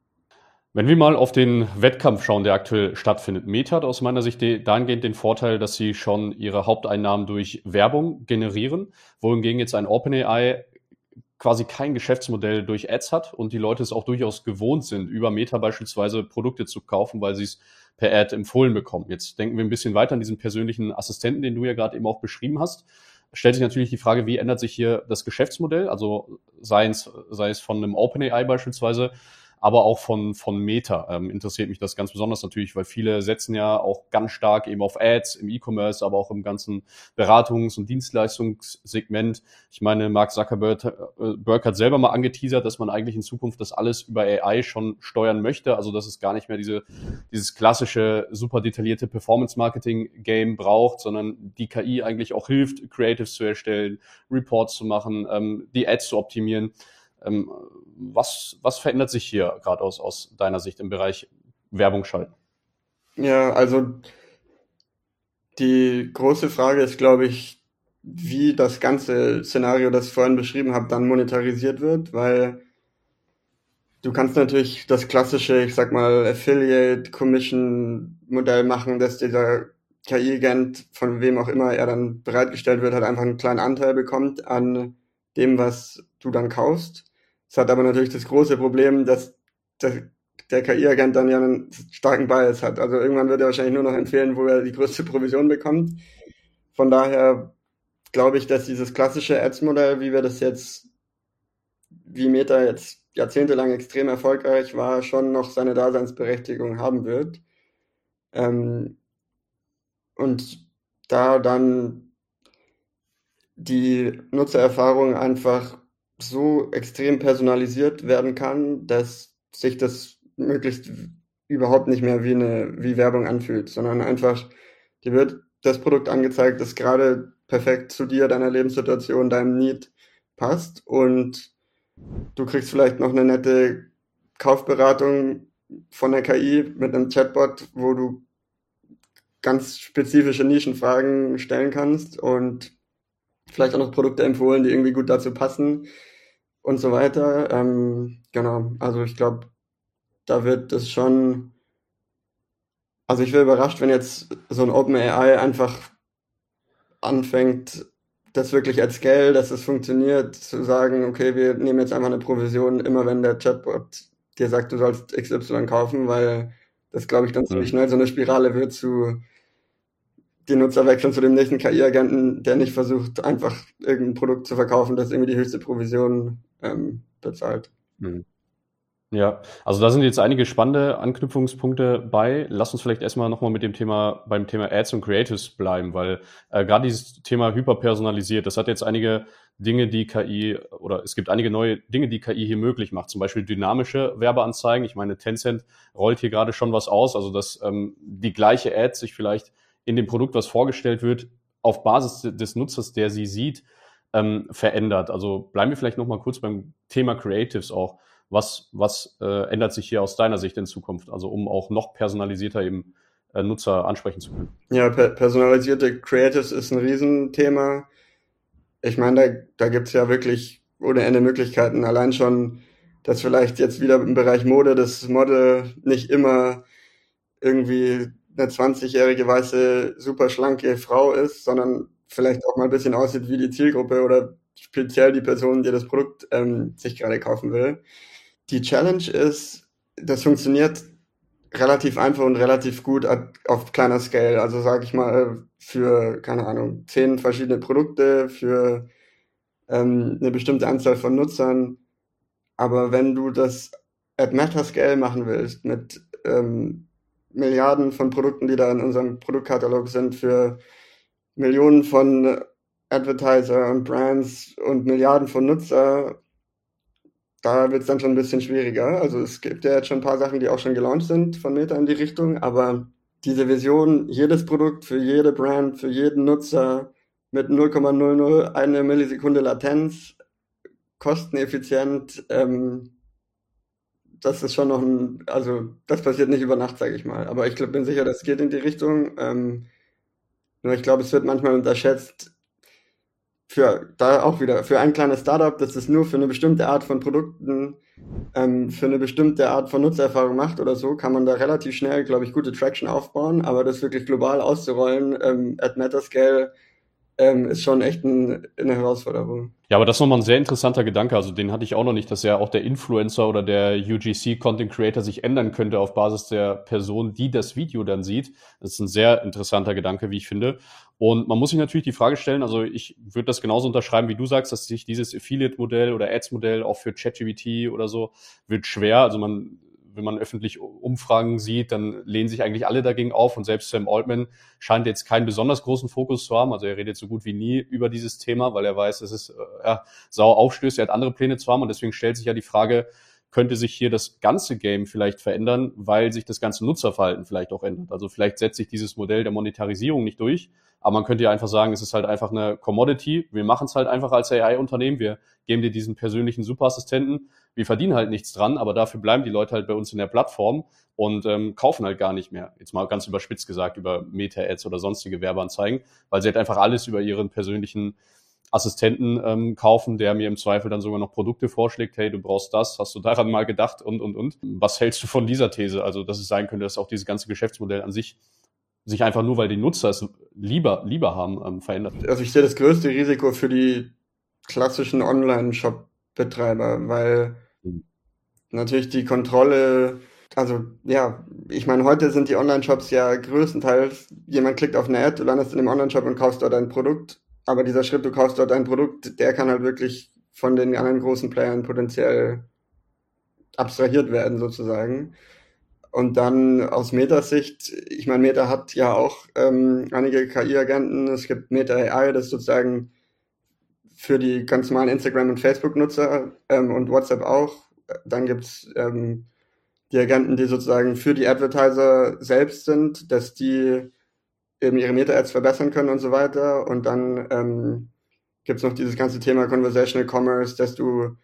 Wenn wir mal auf den Wettkampf schauen, der aktuell stattfindet. Meta hat aus meiner Sicht dahingehend den Vorteil, dass sie schon ihre Haupteinnahmen durch Werbung generieren, wohingegen jetzt ein OpenAI quasi kein Geschäftsmodell durch Ads hat und die Leute es auch durchaus gewohnt sind, über Meta beispielsweise Produkte zu kaufen, weil sie es per Ad empfohlen bekommen. Jetzt denken wir ein bisschen weiter an diesen persönlichen Assistenten, den du ja gerade eben auch beschrieben hast. Stellt sich natürlich die Frage, wie ändert sich hier das Geschäftsmodell? Also sei es, sei es von einem OpenAI beispielsweise, aber auch von, von Meta ähm, interessiert mich das ganz besonders natürlich, weil viele setzen ja auch ganz stark eben auf Ads im E-Commerce, aber auch im ganzen Beratungs- und Dienstleistungssegment. Ich meine, Mark Zuckerberg äh, Berg hat selber mal angeteasert, dass man eigentlich in Zukunft das alles über A I schon steuern möchte, also dass es gar nicht mehr diese, dieses klassische, super detaillierte Performance-Marketing-Game braucht, sondern die K I eigentlich auch hilft, Creatives zu erstellen, Reports zu machen, ähm, die Ads zu optimieren. Ähm, was, was verändert sich hier gerade aus, aus deiner Sicht im Bereich Werbung schalten? Ja, also die große Frage ist, glaube ich, wie das ganze Szenario, das ich vorhin beschrieben habe, dann monetarisiert wird, weil du kannst natürlich das klassische, ich sag mal, Affiliate-Commission-Modell machen, dass dieser K I-Agent, von wem auch immer er dann bereitgestellt wird, halt einfach einen kleinen Anteil bekommt an dem, was du dann kaufst. Es hat aber natürlich das große Problem, dass der, der K I-Agent dann ja einen starken Bias hat. Also irgendwann wird er wahrscheinlich nur noch empfehlen, wo er die größte Provision bekommt. Von daher glaube ich, dass dieses klassische Ads-Modell, wie wir das jetzt, wie Meta jetzt jahrzehntelang extrem erfolgreich war, schon noch seine Daseinsberechtigung haben wird. Ähm, und da dann die Nutzererfahrung einfach so extrem personalisiert werden kann, dass sich das möglichst überhaupt nicht mehr wie eine wie Werbung anfühlt, sondern einfach, dir wird das Produkt angezeigt, das gerade perfekt zu dir, deiner Lebenssituation, deinem Need passt und du kriegst vielleicht noch eine nette Kaufberatung von der K I mit einem Chatbot, wo du ganz spezifische Nischenfragen stellen kannst und vielleicht auch noch Produkte empfohlen, die irgendwie gut dazu passen und so weiter. Ähm, genau, also ich glaube, da wird es schon, also ich wäre überrascht, wenn jetzt so ein OpenAI einfach anfängt, das wirklich at scale, dass es funktioniert, zu sagen, okay, wir nehmen jetzt einfach eine Provision, immer wenn der Chatbot dir sagt, du sollst X Y kaufen, weil das, glaube ich, dann ziemlich Mhm. schnell so eine Spirale wird zu die Nutzer wechseln zu dem nächsten K I-Agenten, der nicht versucht, einfach irgendein Produkt zu verkaufen, das irgendwie die höchste Provision ähm, bezahlt. Mhm. Ja, also da sind jetzt einige spannende Anknüpfungspunkte bei. Lass uns vielleicht erstmal nochmal mit dem Thema, beim Thema Ads und Creatives bleiben, weil äh, gerade dieses Thema hyperpersonalisiert, das hat jetzt einige Dinge, die K I, oder es gibt einige neue Dinge, die K I hier möglich macht. Zum Beispiel dynamische Werbeanzeigen. Ich meine, Tencent rollt hier gerade schon was aus, also dass ähm, die gleiche Ad sich vielleicht in dem Produkt, was vorgestellt wird, auf Basis des Nutzers, der sie sieht, ähm, verändert. Also bleiben wir vielleicht nochmal kurz beim Thema Creatives auch. Was, was äh, ändert sich hier aus deiner Sicht in Zukunft? Also um auch noch personalisierter eben äh, Nutzer ansprechen zu können. Ja, per personalisierte Creatives ist ein Riesenthema. Ich meine, da, da gibt's ja wirklich ohne Ende Möglichkeiten. Allein schon, dass vielleicht jetzt wieder im Bereich Mode das Model nicht immer irgendwie eine zwanzigjährige weiße, super schlanke Frau ist, sondern vielleicht auch mal ein bisschen aussieht wie die Zielgruppe oder speziell die Person, die das Produkt ähm, sich gerade kaufen will. Die Challenge ist, das funktioniert relativ einfach und relativ gut auf kleiner Scale. Also sage ich mal für, keine Ahnung, zehn verschiedene Produkte, für ähm, eine bestimmte Anzahl von Nutzern. Aber wenn du das at Meta-Scale machen willst, mit ähm, Milliarden von Produkten, die da in unserem Produktkatalog sind, für Millionen von Advertiser und Brands und Milliarden von Nutzer, da wird es dann schon ein bisschen schwieriger. Also es gibt ja jetzt schon ein paar Sachen, die auch schon gelauncht sind von Meta in die Richtung, aber diese Vision, jedes Produkt für jede Brand, für jeden Nutzer mit null Komma null null eine Millisekunde Latenz, kosteneffizient, ähm, das ist schon noch ein, also das passiert nicht über Nacht, sage ich mal. Aber ich glaub, bin sicher, das geht in die Richtung. Ähm, nur ich glaube, es wird manchmal unterschätzt, für da auch wieder, für ein kleines Startup, das es nur für eine bestimmte Art von Produkten, ähm, für eine bestimmte Art von Nutzererfahrung macht oder so, kann man da relativ schnell, glaube ich, gute Traction aufbauen. Aber das wirklich global auszurollen, ähm, at Metascale, ähm, ist schon echt ein, eine Herausforderung. Ja, aber das ist nochmal ein sehr interessanter Gedanke. Also den hatte ich auch noch nicht, dass ja auch der Influencer oder der U G C Content Creator sich ändern könnte auf Basis der Person, die das Video dann sieht. Das ist ein sehr interessanter Gedanke, wie ich finde. Und man muss sich natürlich die Frage stellen, also ich würde das genauso unterschreiben, wie du sagst, dass sich dieses Affiliate-Modell oder Ads-Modell auch für ChatGPT oder so wird schwer. Also man wenn man öffentlich Umfragen sieht, dann lehnen sich eigentlich alle dagegen auf und selbst Sam Altman scheint jetzt keinen besonders großen Fokus zu haben. Also er redet so gut wie nie über dieses Thema, weil er weiß, dass es äh, ja, sauer aufstößt. Er hat andere Pläne zu haben und deswegen stellt sich ja die Frage, könnte sich hier das ganze Game vielleicht verändern, weil sich das ganze Nutzerverhalten vielleicht auch ändert. Also vielleicht setzt sich dieses Modell der Monetarisierung nicht durch, aber man könnte ja einfach sagen, es ist halt einfach eine Commodity. Wir machen es halt einfach als A I-Unternehmen. Wir geben dir diesen persönlichen Superassistenten. Wir verdienen halt nichts dran, aber dafür bleiben die Leute halt bei uns in der Plattform und ähm, kaufen halt gar nicht mehr. Jetzt mal ganz überspitzt gesagt über Meta-Ads oder sonstige Werbeanzeigen, weil sie halt einfach alles über ihren persönlichen Assistenten ähm, kaufen, der mir im Zweifel dann sogar noch Produkte vorschlägt. Hey, du brauchst das, hast du daran mal gedacht und, und, und. Was hältst du von dieser These? Also, dass es sein könnte, dass auch dieses ganze Geschäftsmodell an sich sich einfach nur, weil die Nutzer es lieber, lieber haben, ähm, verändert. Also ich sehe das größte Risiko für die klassischen Online-Shop-Betreiber, weil Mhm. natürlich die Kontrolle, also ja, ich meine, heute sind die Online-Shops ja größtenteils, jemand klickt auf eine Ad, du landest in einem Online-Shop und kaufst dort ein Produkt, aber dieser Schritt, du kaufst dort ein Produkt, der kann halt wirklich von den anderen großen Playern potenziell abstrahiert werden sozusagen. Und dann aus Metas Sicht, ich meine, Meta hat ja auch ähm, einige K I-Agenten, es gibt Meta A I, das sozusagen für die ganz normalen Instagram- und Facebook-Nutzer ähm, und WhatsApp auch. Dann gibt's ähm, die Agenten, die sozusagen für die Advertiser selbst sind, dass die eben ihre Meta-Ads verbessern können und so weiter. Und dann ähm, gibt's noch dieses ganze Thema Conversational Commerce, dass du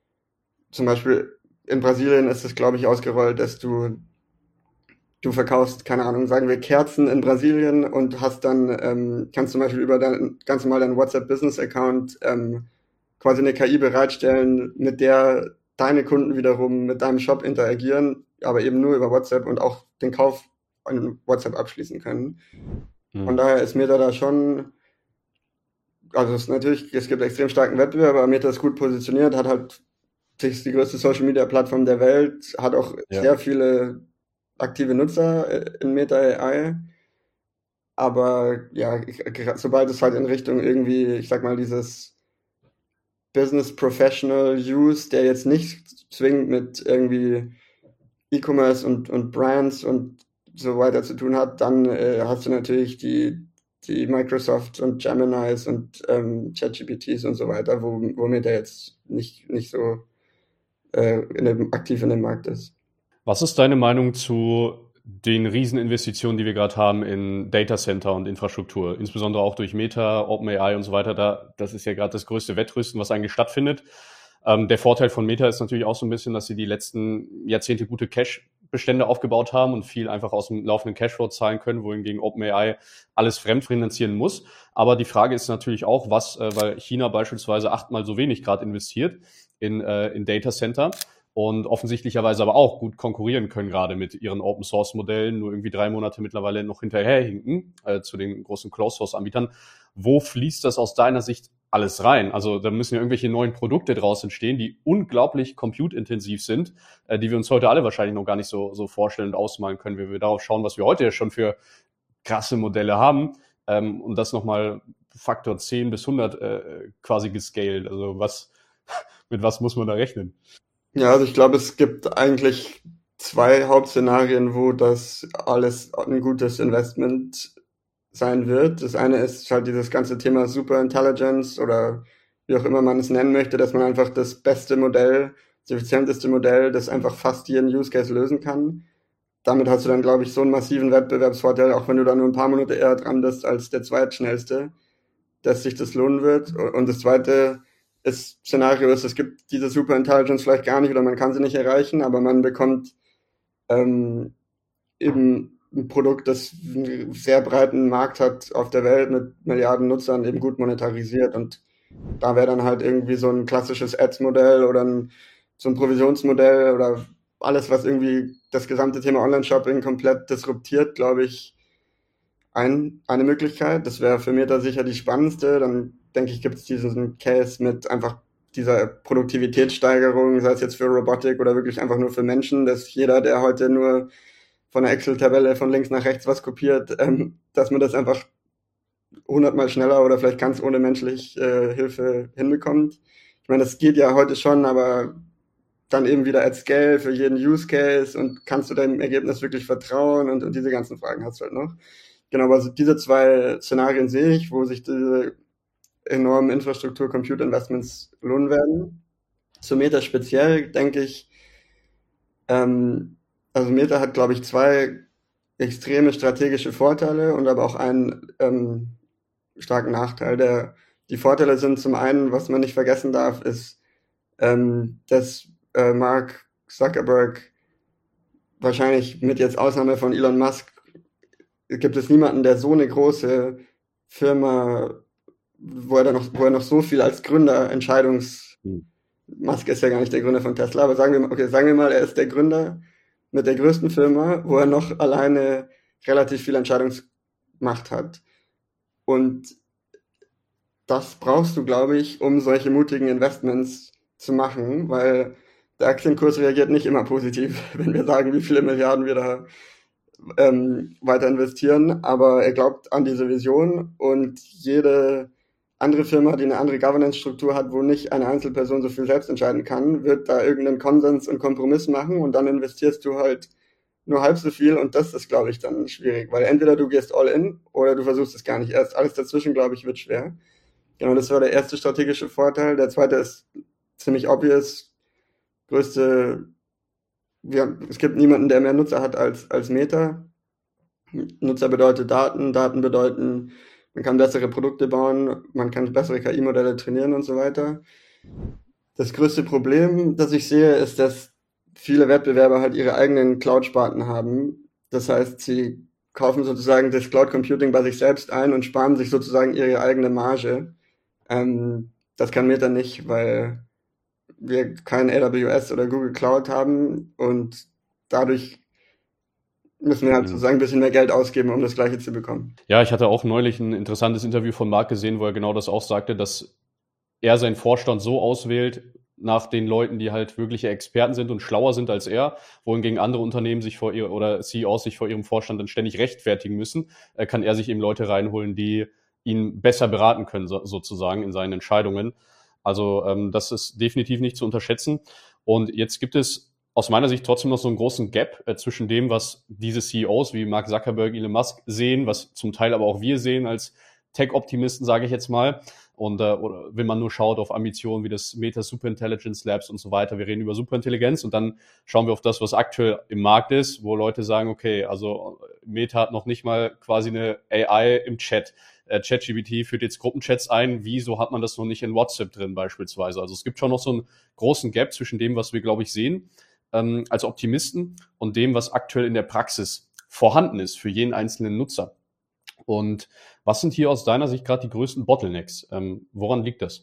zum Beispiel in Brasilien ist es, glaube ich, ausgerollt, dass du du verkaufst, keine Ahnung, sagen wir Kerzen in Brasilien und hast dann, ähm, kannst zum Beispiel über dein, ganz normal deinen WhatsApp-Business-Account ähm, quasi eine K I bereitstellen, mit der deine Kunden wiederum mit deinem Shop interagieren, aber eben nur über WhatsApp und auch den Kauf an WhatsApp abschließen können. Mhm. Von daher ist mir da, da schon also es ist natürlich, es gibt extrem starken Wettbewerb, aber Meta ist gut positioniert, hat halt ist die größte Social Media Plattform der Welt, hat auch Ja. sehr viele aktive Nutzer in Meta A I. Aber ja, ich, sobald es halt in Richtung irgendwie, ich sag mal, dieses Business Professional Use, der jetzt nicht zwingend mit irgendwie E-Commerce und, und Brands und so weiter zu tun hat, dann äh, hast du natürlich die, die Microsoft und Geminis und ähm, ChatGPTs und so weiter, wo, wo Meta jetzt nicht, nicht so äh, in dem, aktiv in dem Markt ist. Was ist deine Meinung zu den Rieseninvestitionen, die wir gerade haben in Data Center und Infrastruktur, insbesondere auch durch Meta, OpenAI und so weiter? Da, das ist ja gerade das größte Wettrüsten, was eigentlich stattfindet. Ähm, der Vorteil von Meta ist natürlich auch so ein bisschen, dass sie die letzten Jahrzehnte gute Cash-Bestände aufgebaut haben und viel einfach aus dem laufenden Cashflow zahlen können, wohingegen OpenAI alles fremdfinanzieren muss. Aber die Frage ist natürlich auch, was, äh, weil China beispielsweise achtmal so wenig gerade investiert in, äh, in Data Center und offensichtlicherweise aber auch gut konkurrieren können, gerade mit ihren Open-Source-Modellen, nur irgendwie drei Monate mittlerweile noch hinterherhinken äh, zu den großen Closed-Source-Anbietern. Wo fließt das aus deiner Sicht alles rein? Also da müssen ja irgendwelche neuen Produkte draus entstehen, die unglaublich compute-intensiv sind, äh, die wir uns heute alle wahrscheinlich noch gar nicht so, so vorstellen und ausmalen können, wenn wir darauf schauen, was wir heute ja schon für krasse Modelle haben, ähm, und das nochmal Faktor zehn bis hundert äh, quasi gescaled. Also was, mit was muss man da rechnen? Ja, also ich glaube, es gibt eigentlich zwei Hauptszenarien, wo das alles ein gutes Investment sein wird. Das eine ist halt dieses ganze Thema Superintelligence oder wie auch immer man es nennen möchte, dass man einfach das beste Modell, das effizienteste Modell, das einfach fast jeden Use Case lösen kann. Damit hast du dann, glaube ich, so einen massiven Wettbewerbsvorteil, auch wenn du da nur ein paar Monate eher dran bist als der zweitschnellste, dass sich das lohnen wird. Und das zweite ist, Szenario ist, es gibt diese Superintelligence vielleicht gar nicht oder man kann sie nicht erreichen, aber man bekommt ähm, eben ein Produkt, das einen sehr breiten Markt hat auf der Welt mit Milliarden Nutzern, eben gut monetarisiert. Und da wäre dann halt irgendwie so ein klassisches Ads-Modell oder ein, so ein Provisionsmodell oder alles, was irgendwie das gesamte Thema Online-Shopping komplett disruptiert, glaube ich, ein, eine Möglichkeit. Das wäre für mich da sicher die spannendste. Dann denke ich, gibt es diesen Case mit einfach dieser Produktivitätssteigerung, sei es jetzt für Robotik oder wirklich einfach nur für Menschen, dass jeder, der heute nur von der Excel-Tabelle von links nach rechts was kopiert, ähm, dass man das einfach hundertmal schneller oder vielleicht ganz ohne menschlich äh, Hilfe hinbekommt. Ich meine, das geht ja heute schon, aber dann eben wieder at scale für jeden Use Case und kannst du deinem Ergebnis wirklich vertrauen und, und diese ganzen Fragen hast du halt noch. Genau, also diese zwei Szenarien sehe ich, wo sich diese enormen Infrastruktur-Compute-Investments lohnen werden. Zu Meta speziell denke ich, ähm, also Meta hat, glaube ich, zwei extreme strategische Vorteile und aber auch einen ähm, starken Nachteil. Der, die Vorteile sind zum einen, was man nicht vergessen darf, ist, ähm, dass äh, Mark Zuckerberg wahrscheinlich mit jetzt Ausnahme von Elon Musk gibt es niemanden, der so eine große Firma, wo er dann noch, wo er noch so viel als Gründer Entscheidungs, hm. Musk ist ja gar nicht der Gründer von Tesla, aber sagen wir mal, okay, sagen wir mal, er ist der Gründer mit der größten Firma, wo er noch alleine relativ viel Entscheidungsmacht hat. Und das brauchst du, glaube ich, um solche mutigen Investments zu machen, weil der Aktienkurs reagiert nicht immer positiv, wenn wir sagen, wie viele Milliarden wir da ähm, weiter investieren. Aber er glaubt an diese Vision und jede andere Firma, die eine andere Governance-Struktur hat, wo nicht eine Einzelperson so viel selbst entscheiden kann, wird da irgendeinen Konsens und Kompromiss machen und dann investierst du halt nur halb so viel und das ist, glaube ich, dann schwierig, weil entweder du gehst all in oder du versuchst es gar nicht erst. Alles dazwischen, glaube ich, wird schwer. Genau, das war der erste strategische Vorteil. Der zweite ist ziemlich obvious. Größte, wir, es gibt niemanden, der mehr Nutzer hat als, als Meta. Nutzer bedeutet Daten, Daten bedeuten, man kann bessere Produkte bauen, man kann bessere K I-Modelle trainieren und so weiter. Das größte Problem, das ich sehe, ist, dass viele Wettbewerber halt ihre eigenen Cloud-Sparten haben. Das heißt, sie kaufen sozusagen das Cloud Computing bei sich selbst ein und sparen sich sozusagen ihre eigene Marge. Ähm, das kann Meta nicht, weil wir kein A W S oder Google Cloud haben und dadurch müssen wir halt Mhm. sozusagen ein bisschen mehr Geld ausgeben, um das Gleiche zu bekommen. Ja, ich hatte auch neulich ein interessantes Interview von Mark gesehen, wo er genau das auch sagte, dass er seinen Vorstand so auswählt nach den Leuten, die halt wirkliche Experten sind und schlauer sind als er, wohingegen andere Unternehmen sich vor ihr oder C E Os sich vor ihrem Vorstand dann ständig rechtfertigen müssen, äh, kann er sich eben Leute reinholen, die ihn besser beraten können, so, sozusagen in seinen Entscheidungen. Also ähm, das ist definitiv nicht zu unterschätzen. Und jetzt gibt es aus meiner Sicht trotzdem noch so einen großen Gap äh, zwischen dem, was diese C E Os wie Mark Zuckerberg, Elon Musk sehen, was zum Teil aber auch wir sehen als Tech-Optimisten, sage ich jetzt mal. Und äh, oder wenn man nur schaut auf Ambitionen wie das Meta Superintelligence Labs und so weiter, wir reden über Superintelligenz und dann schauen wir auf das, was aktuell im Markt ist, wo Leute sagen, okay, also Meta hat noch nicht mal quasi eine A I im Chat. Äh, ChatGPT führt jetzt Gruppenchats ein, wieso hat man das noch nicht in WhatsApp drin beispielsweise? Also es gibt schon noch so einen großen Gap zwischen dem, was wir, glaube ich, sehen ähm, als Optimisten und dem, was aktuell in der Praxis vorhanden ist für jeden einzelnen Nutzer. Und was sind hier aus deiner Sicht gerade die größten Bottlenecks? Ähm, woran liegt das?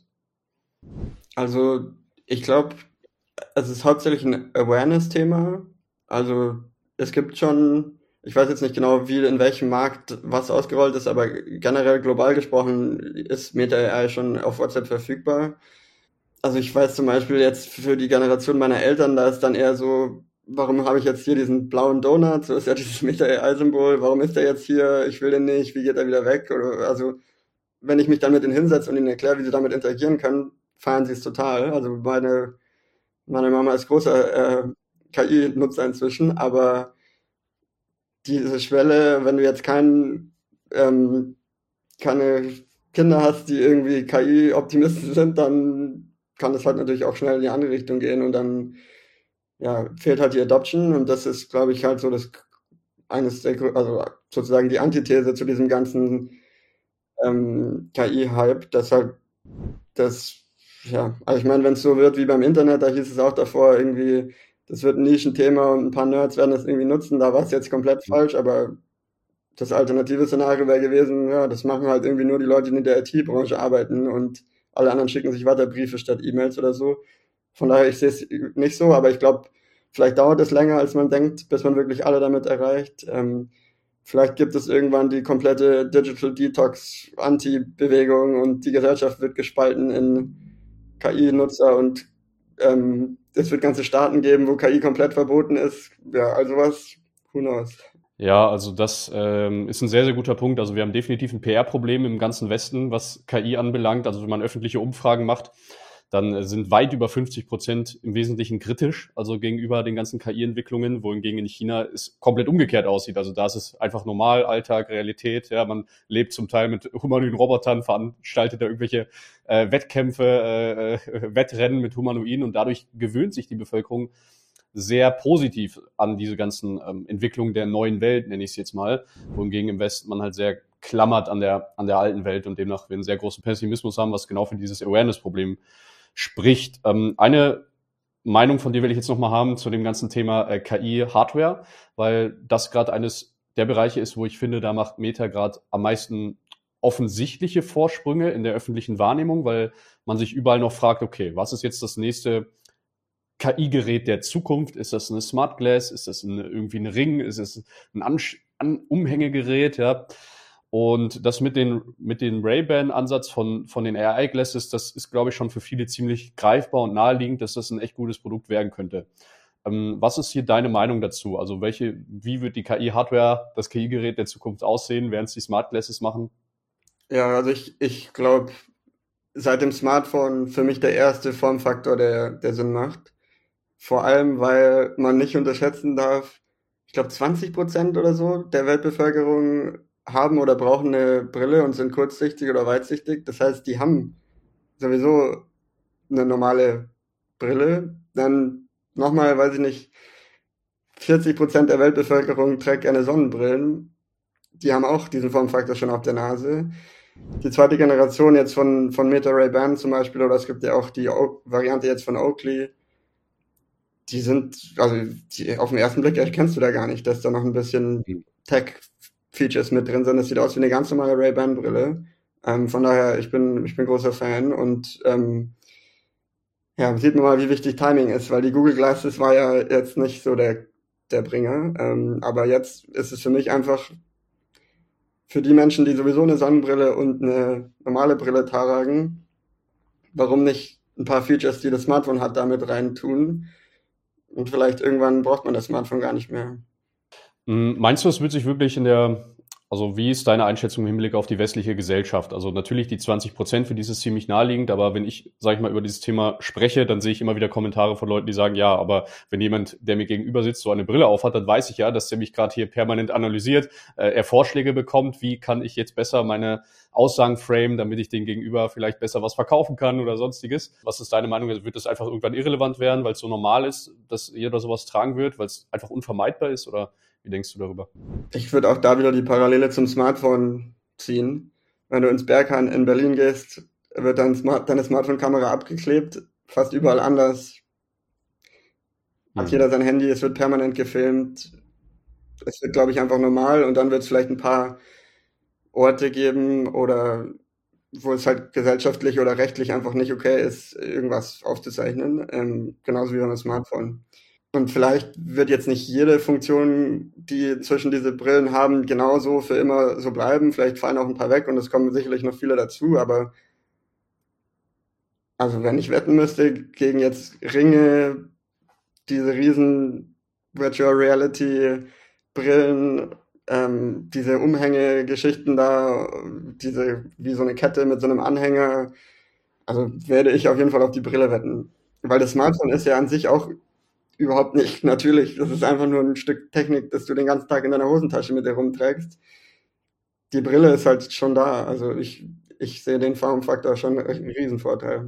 Also ich glaube, es ist hauptsächlich ein Awareness-Thema. Also es gibt schon, ich weiß jetzt nicht genau, wie in welchem Markt was ausgerollt ist, aber generell global gesprochen ist Meta A I schon auf WhatsApp verfügbar. Also ich weiß zum Beispiel jetzt für die Generation meiner Eltern, da ist dann eher so, warum habe ich jetzt hier diesen blauen Donut? So ist ja dieses Meta A I-Symbol. Warum ist der jetzt hier? Ich will den nicht. Wie geht er wieder weg? Oder also wenn ich mich dann mit denen hinsetze und ihnen erkläre, wie sie damit interagieren können, feiern sie es total. Also meine meine Mama ist großer äh, K I-Nutzer inzwischen, aber diese Schwelle, wenn du jetzt kein, ähm, keine Kinder hast, die irgendwie K I-Optimisten sind, dann kann das halt natürlich auch schnell in die andere Richtung gehen und dann ja, fehlt halt die Adoption und das ist, glaube ich, halt so das eines der, grö- also sozusagen die Antithese zu diesem ganzen ähm, K I-Hype, dass halt das, ja, also ich meine, wenn es so wird wie beim Internet, da hieß es auch davor irgendwie, das wird ein Nischenthema und ein paar Nerds werden das irgendwie nutzen, da war es jetzt komplett falsch, aber das alternative Szenario wäre gewesen, ja, das machen halt irgendwie nur die Leute, die in der I T-Branche arbeiten und alle anderen schicken sich weiter Briefe statt E-Mails oder so. Von daher, ich sehe es nicht so, aber ich glaube, vielleicht dauert es länger, als man denkt, bis man wirklich alle damit erreicht. Ähm, vielleicht gibt es irgendwann die komplette Digital Detox Anti-Bewegung und die Gesellschaft wird gespalten in K I-Nutzer und ähm, es wird ganze Staaten geben, wo K I komplett verboten ist. Ja, also was, who knows? Ja, also das ähm, ist ein sehr, sehr guter Punkt. Also wir haben definitiv ein P R-Problem im ganzen Westen, was K I anbelangt. Also wenn man öffentliche Umfragen macht, dann äh, sind weit über fünfzig Prozent im Wesentlichen kritisch, also gegenüber den ganzen K I-Entwicklungen, wohingegen in China es komplett umgekehrt aussieht. Also da ist es einfach normal, Alltag, Realität. Ja, man lebt zum Teil mit humanoiden Robotern, veranstaltet da irgendwelche äh, Wettkämpfe, äh, äh, Wettrennen mit Humanoiden und dadurch gewöhnt sich die Bevölkerung sehr positiv an diese ganzen ähm, Entwicklungen der neuen Welt, nenne ich es jetzt mal, wohingegen im Westen man halt sehr klammert an der, an der alten Welt und demnach wir einen sehr großen Pessimismus haben, was genau für dieses Awareness-Problem spricht. Ähm, eine Meinung von dir will ich jetzt nochmal haben zu dem ganzen Thema äh, K I-Hardware, weil das gerade eines der Bereiche ist, wo ich finde, da macht Meta gerade am meisten offensichtliche Vorsprünge in der öffentlichen Wahrnehmung, weil man sich überall noch fragt, okay, was ist jetzt das nächste K I-Gerät der Zukunft? Ist das eine Smart Glass? Ist das eine, irgendwie ein Ring? Ist es ein Ansch An Umhängegerät? Ja. Und das mit den, mit den Ray-Ban-Ansatz von, von den A I-Glasses, das ist, glaube ich, schon für viele ziemlich greifbar und naheliegend, dass das ein echt gutes Produkt werden könnte. Ähm, was ist hier deine Meinung dazu? Also welche, wie wird die K I-Hardware, das K I-Gerät der Zukunft aussehen? Werden es die Smart Glasses machen? Ja, also ich, ich glaube, seit dem Smartphone für mich der erste Formfaktor, der, der Sinn macht. Vor allem, weil man nicht unterschätzen darf, ich glaube zwanzig Prozent oder so der Weltbevölkerung haben oder brauchen eine Brille und sind kurzsichtig oder weitsichtig. Das heißt, die haben sowieso eine normale Brille. Dann nochmal, weiß ich nicht, vierzig Prozent der Weltbevölkerung trägt gerne Sonnenbrillen. Die haben auch diesen Formfaktor schon auf der Nase. Die zweite Generation jetzt von, von Meta Ray-Ban zum Beispiel, oder es gibt ja auch die o Variante jetzt von Oakley, die sind, also die, auf den ersten Blick erkennst du da gar nicht, dass da noch ein bisschen Tech-Features mit drin sind. Das sieht aus wie eine ganz normale Ray-Ban-Brille. Ähm, von daher, ich bin, ich bin großer Fan und ähm, ja, sieht man mal, wie wichtig Timing ist, weil die Google Glasses war ja jetzt nicht so der der Bringer. Ähm, aber jetzt ist es für mich einfach für die Menschen, die sowieso eine Sonnenbrille und eine normale Brille tragen, warum nicht ein paar Features, die das Smartphone hat, damit reintun? Und vielleicht irgendwann braucht man das Smartphone gar nicht mehr. Meinst du, es wird sich wirklich in der, also wie ist deine Einschätzung im Hinblick auf die westliche Gesellschaft? Also natürlich die zwanzig Prozent, für die ist es ziemlich naheliegend, aber wenn ich, sage ich mal, über dieses Thema spreche, dann sehe ich immer wieder Kommentare von Leuten, die sagen, ja, aber wenn jemand, der mir gegenüber sitzt, so eine Brille aufhat, dann weiß ich ja, dass der mich gerade hier permanent analysiert, äh, er Vorschläge bekommt, wie kann ich jetzt besser meine Aussagen framen, damit ich den Gegenüber vielleicht besser was verkaufen kann oder sonstiges. Was ist deine Meinung? Wird das einfach irgendwann irrelevant werden, weil es so normal ist, dass jeder sowas tragen wird, weil es einfach unvermeidbar ist, oder wie denkst du darüber? Ich würde auch da wieder die Parallele zum Smartphone ziehen. Wenn du ins Berghain in Berlin gehst, wird dein Smart- deine Smartphone-Kamera abgeklebt, fast überall anders. Hat Hm. jeder sein Handy, es wird permanent gefilmt. Es wird, glaube ich, einfach normal und dann wird es vielleicht ein paar Orte geben oder wo es halt gesellschaftlich oder rechtlich einfach nicht okay ist, irgendwas aufzuzeichnen. Ähm, genauso wie beim Smartphone. Und vielleicht wird jetzt nicht jede Funktion, die inzwischen diese Brillen haben, genauso für immer so bleiben. Vielleicht fallen auch ein paar weg und es kommen sicherlich noch viele dazu, aber also wenn ich wetten müsste gegen jetzt Ringe, diese riesen Virtual Reality Brillen, ähm, diese Umhängegeschichten da, diese wie so eine Kette mit so einem Anhänger, also werde ich auf jeden Fall auf die Brille wetten. Weil das Smartphone ist ja an sich auch überhaupt nicht natürlich. Das ist einfach nur ein Stück Technik, das du den ganzen Tag in deiner Hosentasche mit dir rumträgst. Die Brille ist halt schon da. Also ich, ich sehe den Formfaktor schon echt einen Riesenvorteil.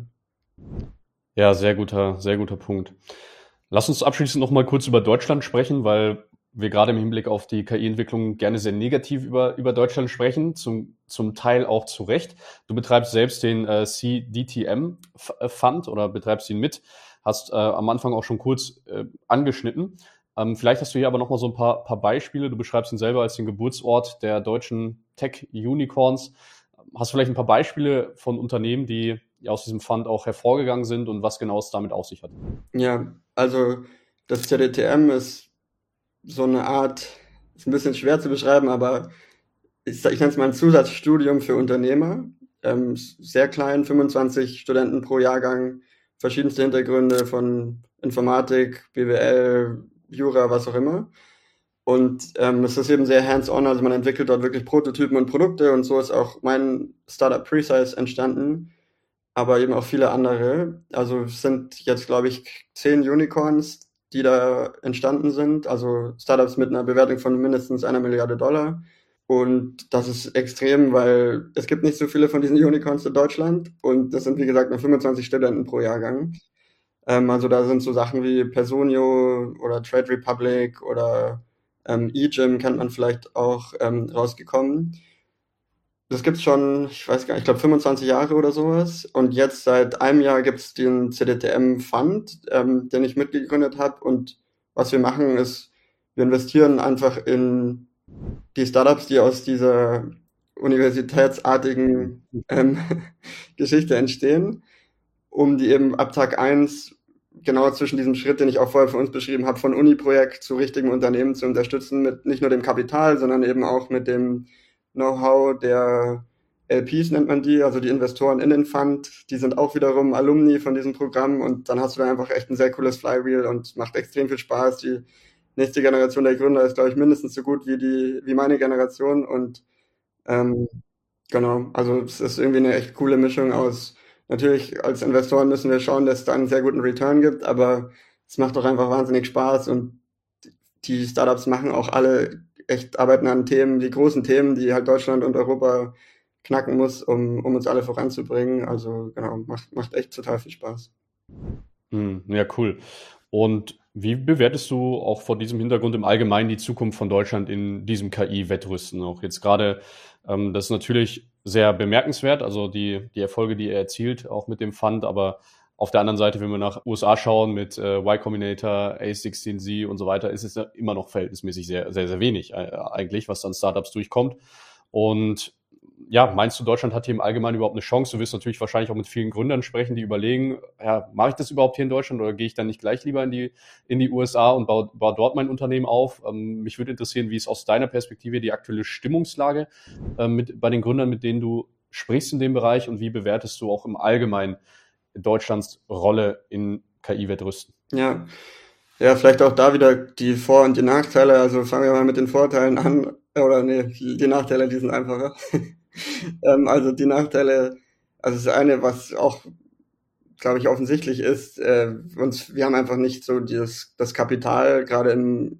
Ja, sehr guter, sehr guter Punkt. Lass uns abschließend noch mal kurz über Deutschland sprechen, weil wir gerade im Hinblick auf die K I-Entwicklung gerne sehr negativ über, über Deutschland sprechen, zum, zum Teil auch zu Recht. Du betreibst selbst den äh, C D T M-Fund oder betreibst ihn mit, hast äh, am Anfang auch schon kurz äh, angeschnitten. Ähm, vielleicht hast du hier aber noch mal so ein paar, paar Beispiele. Du beschreibst ihn selber als den Geburtsort der deutschen Tech-Unicorns. Hast du vielleicht ein paar Beispiele von Unternehmen, die aus diesem Fund auch hervorgegangen sind und was genau es damit auf sich hat? Ja, also das C D T M ist so eine Art, ist ein bisschen schwer zu beschreiben, aber ich, ich nenne es mal ein Zusatzstudium für Unternehmer. Ähm, sehr klein, fünfundzwanzig Studenten pro Jahrgang, verschiedenste Hintergründe von Informatik, B W L, Jura, was auch immer. Und ähm, es ist eben sehr hands-on, also man entwickelt dort wirklich Prototypen und Produkte und so ist auch mein Startup Precise entstanden, aber eben auch viele andere. Also es sind jetzt, glaube ich, zehn Unicorns, die da entstanden sind, also Startups mit einer Bewertung von mindestens einer Milliarde Dollar. Und das ist extrem, weil es gibt nicht so viele von diesen Unicorns in Deutschland und das sind, wie gesagt, nur fünfundzwanzig Studenten pro Jahrgang. Ähm, also da sind so Sachen wie Personio oder Trade Republic oder ähm, eGym kennt man vielleicht auch ähm, rausgekommen. Das gibt's schon, ich weiß gar nicht, ich glaube fünfundzwanzig Jahre oder sowas. Und jetzt seit einem Jahr gibt's den C D T M-Fund, ähm, den ich mitgegründet habe. Und was wir machen ist, wir investieren einfach in die Startups, die aus dieser universitätsartigen ähm, Geschichte entstehen, um die eben ab Tag eins genau zwischen diesem Schritt, den ich auch vorher für uns beschrieben habe, von Uni-Projekt zu richtigen Unternehmen zu unterstützen, mit nicht nur dem Kapital, sondern eben auch mit dem Know-how der L Ps nennt man die, also die Investoren in den Fund, die sind auch wiederum Alumni von diesem Programm und dann hast du da einfach echt ein sehr cooles Flywheel und macht extrem viel Spaß. Die nächste Generation der Gründer ist, glaube ich, mindestens so gut wie die, wie meine Generation und ähm, genau, also es ist irgendwie eine echt coole Mischung aus. Natürlich, als Investoren müssen wir schauen, dass es da einen sehr guten Return gibt, aber es macht doch einfach wahnsinnig Spaß und die Startups machen auch alle echt, arbeiten an Themen, die großen Themen, die halt Deutschland und Europa knacken muss, um, um uns alle voranzubringen. Also genau, macht, macht echt total viel Spaß. Hm, ja, cool. Und wie bewertest du auch vor diesem Hintergrund im Allgemeinen die Zukunft von Deutschland in diesem K I-Wettrüsten? Auch jetzt gerade, ähm, das ist natürlich sehr bemerkenswert, also die, die Erfolge, die er erzielt, auch mit dem Fund, aber auf der anderen Seite, wenn wir nach U S A schauen mit äh, Y Combinator, A sechzehn Z und so weiter, ist es ja immer noch verhältnismäßig sehr, sehr, sehr wenig äh, eigentlich, was an Startups durchkommt. Und ja, meinst du, Deutschland hat hier im Allgemeinen überhaupt eine Chance? Du wirst natürlich wahrscheinlich auch mit vielen Gründern sprechen, die überlegen, ja, mache ich das überhaupt hier in Deutschland oder gehe ich dann nicht gleich lieber in die, in die U S A und baue, baue dort mein Unternehmen auf? Ähm, mich würde interessieren, wie ist aus deiner Perspektive die aktuelle Stimmungslage äh, mit, bei den Gründern, mit denen du sprichst in dem Bereich, und wie bewertest du auch im Allgemeinen Deutschlands Rolle in K I-Wettrüsten? Ja. Ja, vielleicht auch da wieder die Vor- und die Nachteile. Also fangen wir mal mit den Vorteilen an. Oder nee, die Nachteile, die sind einfacher. ähm, also die Nachteile, also das eine, was auch, glaube ich, offensichtlich ist, äh, uns, wir haben einfach nicht so dieses, das Kapital, gerade im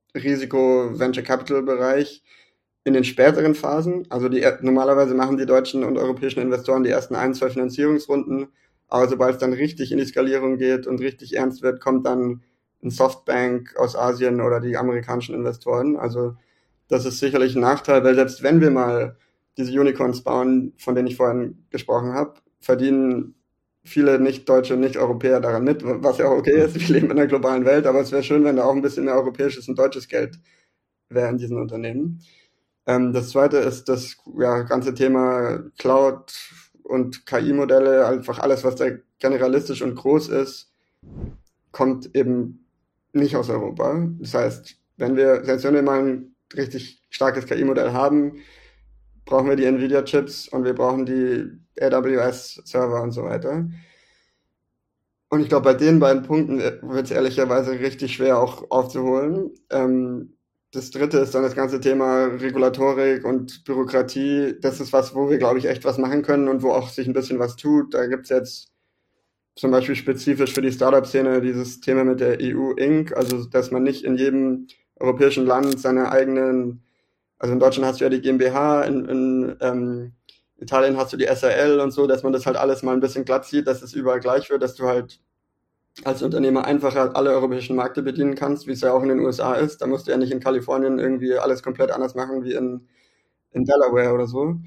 Risiko-Venture-Capital-Bereich, in den späteren Phasen. Also die, normalerweise machen die deutschen und europäischen Investoren die ersten ein, zwei Finanzierungsrunden. Aber sobald es dann richtig in die Skalierung geht und richtig ernst wird, kommt dann ein Softbank aus Asien oder die amerikanischen Investoren. Also das ist sicherlich ein Nachteil, weil selbst wenn wir mal diese Unicorns bauen, von denen ich vorhin gesprochen habe, verdienen viele Nicht-Deutsche und Nicht-Europäer daran mit, was ja auch okay ist. Wir leben in einer globalen Welt, aber es wäre schön, wenn da auch ein bisschen mehr europäisches und deutsches Geld wäre in diesen Unternehmen. Ähm, das zweite ist das ja, ganze Thema Cloud und K I-Modelle, einfach alles, was da generalistisch und groß ist, kommt eben nicht aus Europa. Das heißt, wenn wir, selbst wenn wir mal ein richtig starkes K I-Modell haben, brauchen wir die Nvidia-Chips und wir brauchen die A W S-Server und so weiter. Und ich glaube, bei den beiden Punkten wird es ehrlicherweise richtig schwer auch aufzuholen. Ähm, das dritte ist dann das ganze Thema Regulatorik und Bürokratie. Das ist was, wo wir, glaube ich, echt was machen können und wo auch sich ein bisschen was tut. Da gibt es jetzt zum Beispiel spezifisch für die Startup-Szene dieses Thema mit der E U Inc., also dass man nicht in jedem europäischen Land seine eigenen, also in Deutschland hast du ja die GmbH, in, in ähm, Italien hast du die S A L und so, dass man das halt alles mal ein bisschen glatt sieht, dass es überall gleich wird, dass du halt als Unternehmer einfacher alle europäischen Märkte bedienen kannst, wie es ja auch in den U S A ist. Da musst du ja nicht in Kalifornien irgendwie alles komplett anders machen wie in, in Delaware oder so.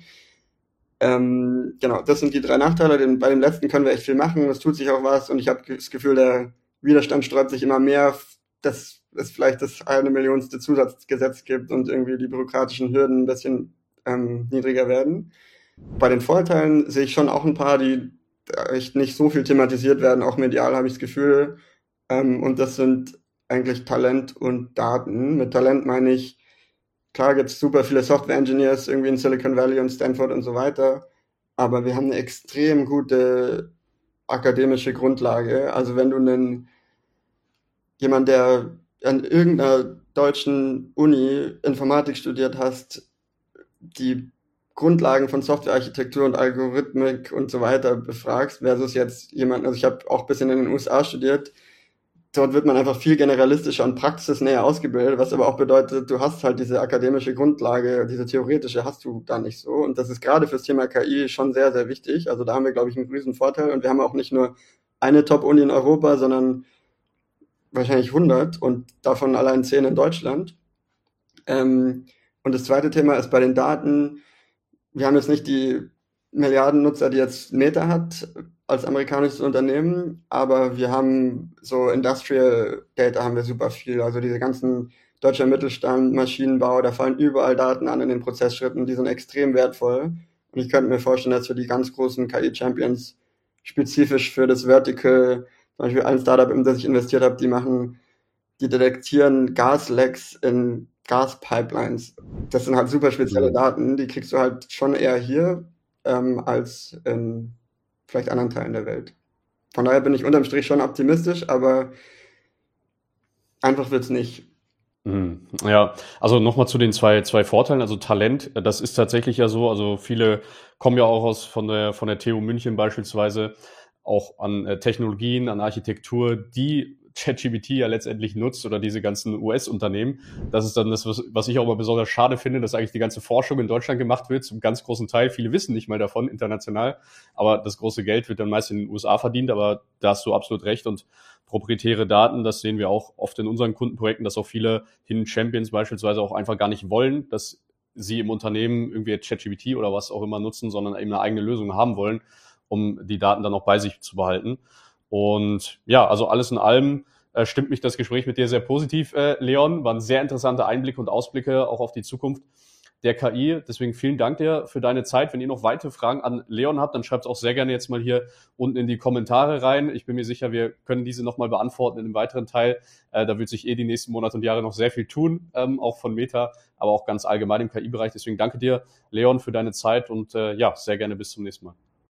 Ähm, genau, das sind die drei Nachteile. Den, bei dem letzten können wir echt viel machen. Es tut sich auch was und ich habe das Gefühl, der Widerstand sträubt sich immer mehr, dass es vielleicht das eine Millionste Zusatzgesetz gibt und irgendwie die bürokratischen Hürden ein bisschen ähm, niedriger werden. Bei den Vorteilen sehe ich schon auch ein paar, die echt nicht so viel thematisiert werden, auch medial habe ich das Gefühl. Ähm, und das sind eigentlich Talent und Daten. Mit Talent meine ich, klar gibt es super viele Software-Engineers irgendwie in Silicon Valley und Stanford und so weiter, aber wir haben eine extrem gute akademische Grundlage. Also wenn du einen, jemand, der an irgendeiner deutschen Uni Informatik studiert hast, die Grundlagen von Softwarearchitektur und Algorithmik und so weiter befragst, versus jetzt jemand, also ich habe auch ein bisschen in den U S A studiert, dort wird man einfach viel generalistischer und praxisnäher ausgebildet, was aber auch bedeutet, du hast halt diese akademische Grundlage, diese theoretische hast du da nicht so. Und das ist gerade fürs Thema K I schon sehr, sehr wichtig. Also da haben wir, glaube ich, einen riesen Vorteil. Und wir haben auch nicht nur eine Top-Uni in Europa, sondern wahrscheinlich hundert und davon allein zehn in Deutschland. Ähm, und das zweite Thema ist bei den Daten, wir haben jetzt nicht die Milliarden Nutzer, die jetzt Meta hat als amerikanisches Unternehmen, aber wir haben so Industrial Data haben wir super viel, also diese ganzen deutscher Mittelstand, Maschinenbau, da fallen überall Daten an in den Prozessschritten, die sind extrem wertvoll und ich könnte mir vorstellen, dass wir die ganz großen K I-Champions spezifisch für das Vertical, zum Beispiel ein Startup, in das ich investiert habe, die machen, die detektieren Gaslecks in Gaspipelines. Das sind halt super spezielle Daten, die kriegst du halt schon eher hier ähm, als in vielleicht anderen Teilen der Welt. Von daher bin ich unterm Strich schon optimistisch, aber einfach wird's nicht. Ja, also nochmal zu den zwei, zwei Vorteilen. Also Talent, das ist tatsächlich ja so. Also viele kommen ja auch aus von der, von der T U München beispielsweise auch an äh, Technologien, an Architektur, die ChatGPT ja letztendlich nutzt oder diese ganzen U S-Unternehmen. Das ist dann das, was, was ich auch mal besonders schade finde, dass eigentlich die ganze Forschung in Deutschland gemacht wird, zum ganz großen Teil. Viele wissen nicht mal davon international, aber das große Geld wird dann meist in den U S A verdient, aber da hast du absolut recht. Und proprietäre Daten, das sehen wir auch oft in unseren Kundenprojekten, dass auch viele Hidden Champions beispielsweise auch einfach gar nicht wollen, dass sie im Unternehmen irgendwie ChatGPT oder was auch immer nutzen, sondern eben eine eigene Lösung haben wollen, um die Daten dann auch bei sich zu behalten. Und ja, also alles in allem äh, stimmt mich das Gespräch mit dir sehr positiv, äh, Leon. Waren sehr interessante Einblicke und Ausblicke auch auf die Zukunft. der K I. Deswegen vielen Dank dir für deine Zeit. Wenn ihr noch weitere Fragen an Leon habt, dann schreibt es auch sehr gerne jetzt mal hier unten in die Kommentare rein. Ich bin mir sicher, wir können diese nochmal beantworten in einem weiteren Teil. Äh, da wird sich eh die nächsten Monate und Jahre noch sehr viel tun, ähm, auch von Meta, aber auch ganz allgemein im K I-Bereich. Deswegen danke dir, Leon, für deine Zeit und äh, ja, sehr gerne bis zum nächsten Mal.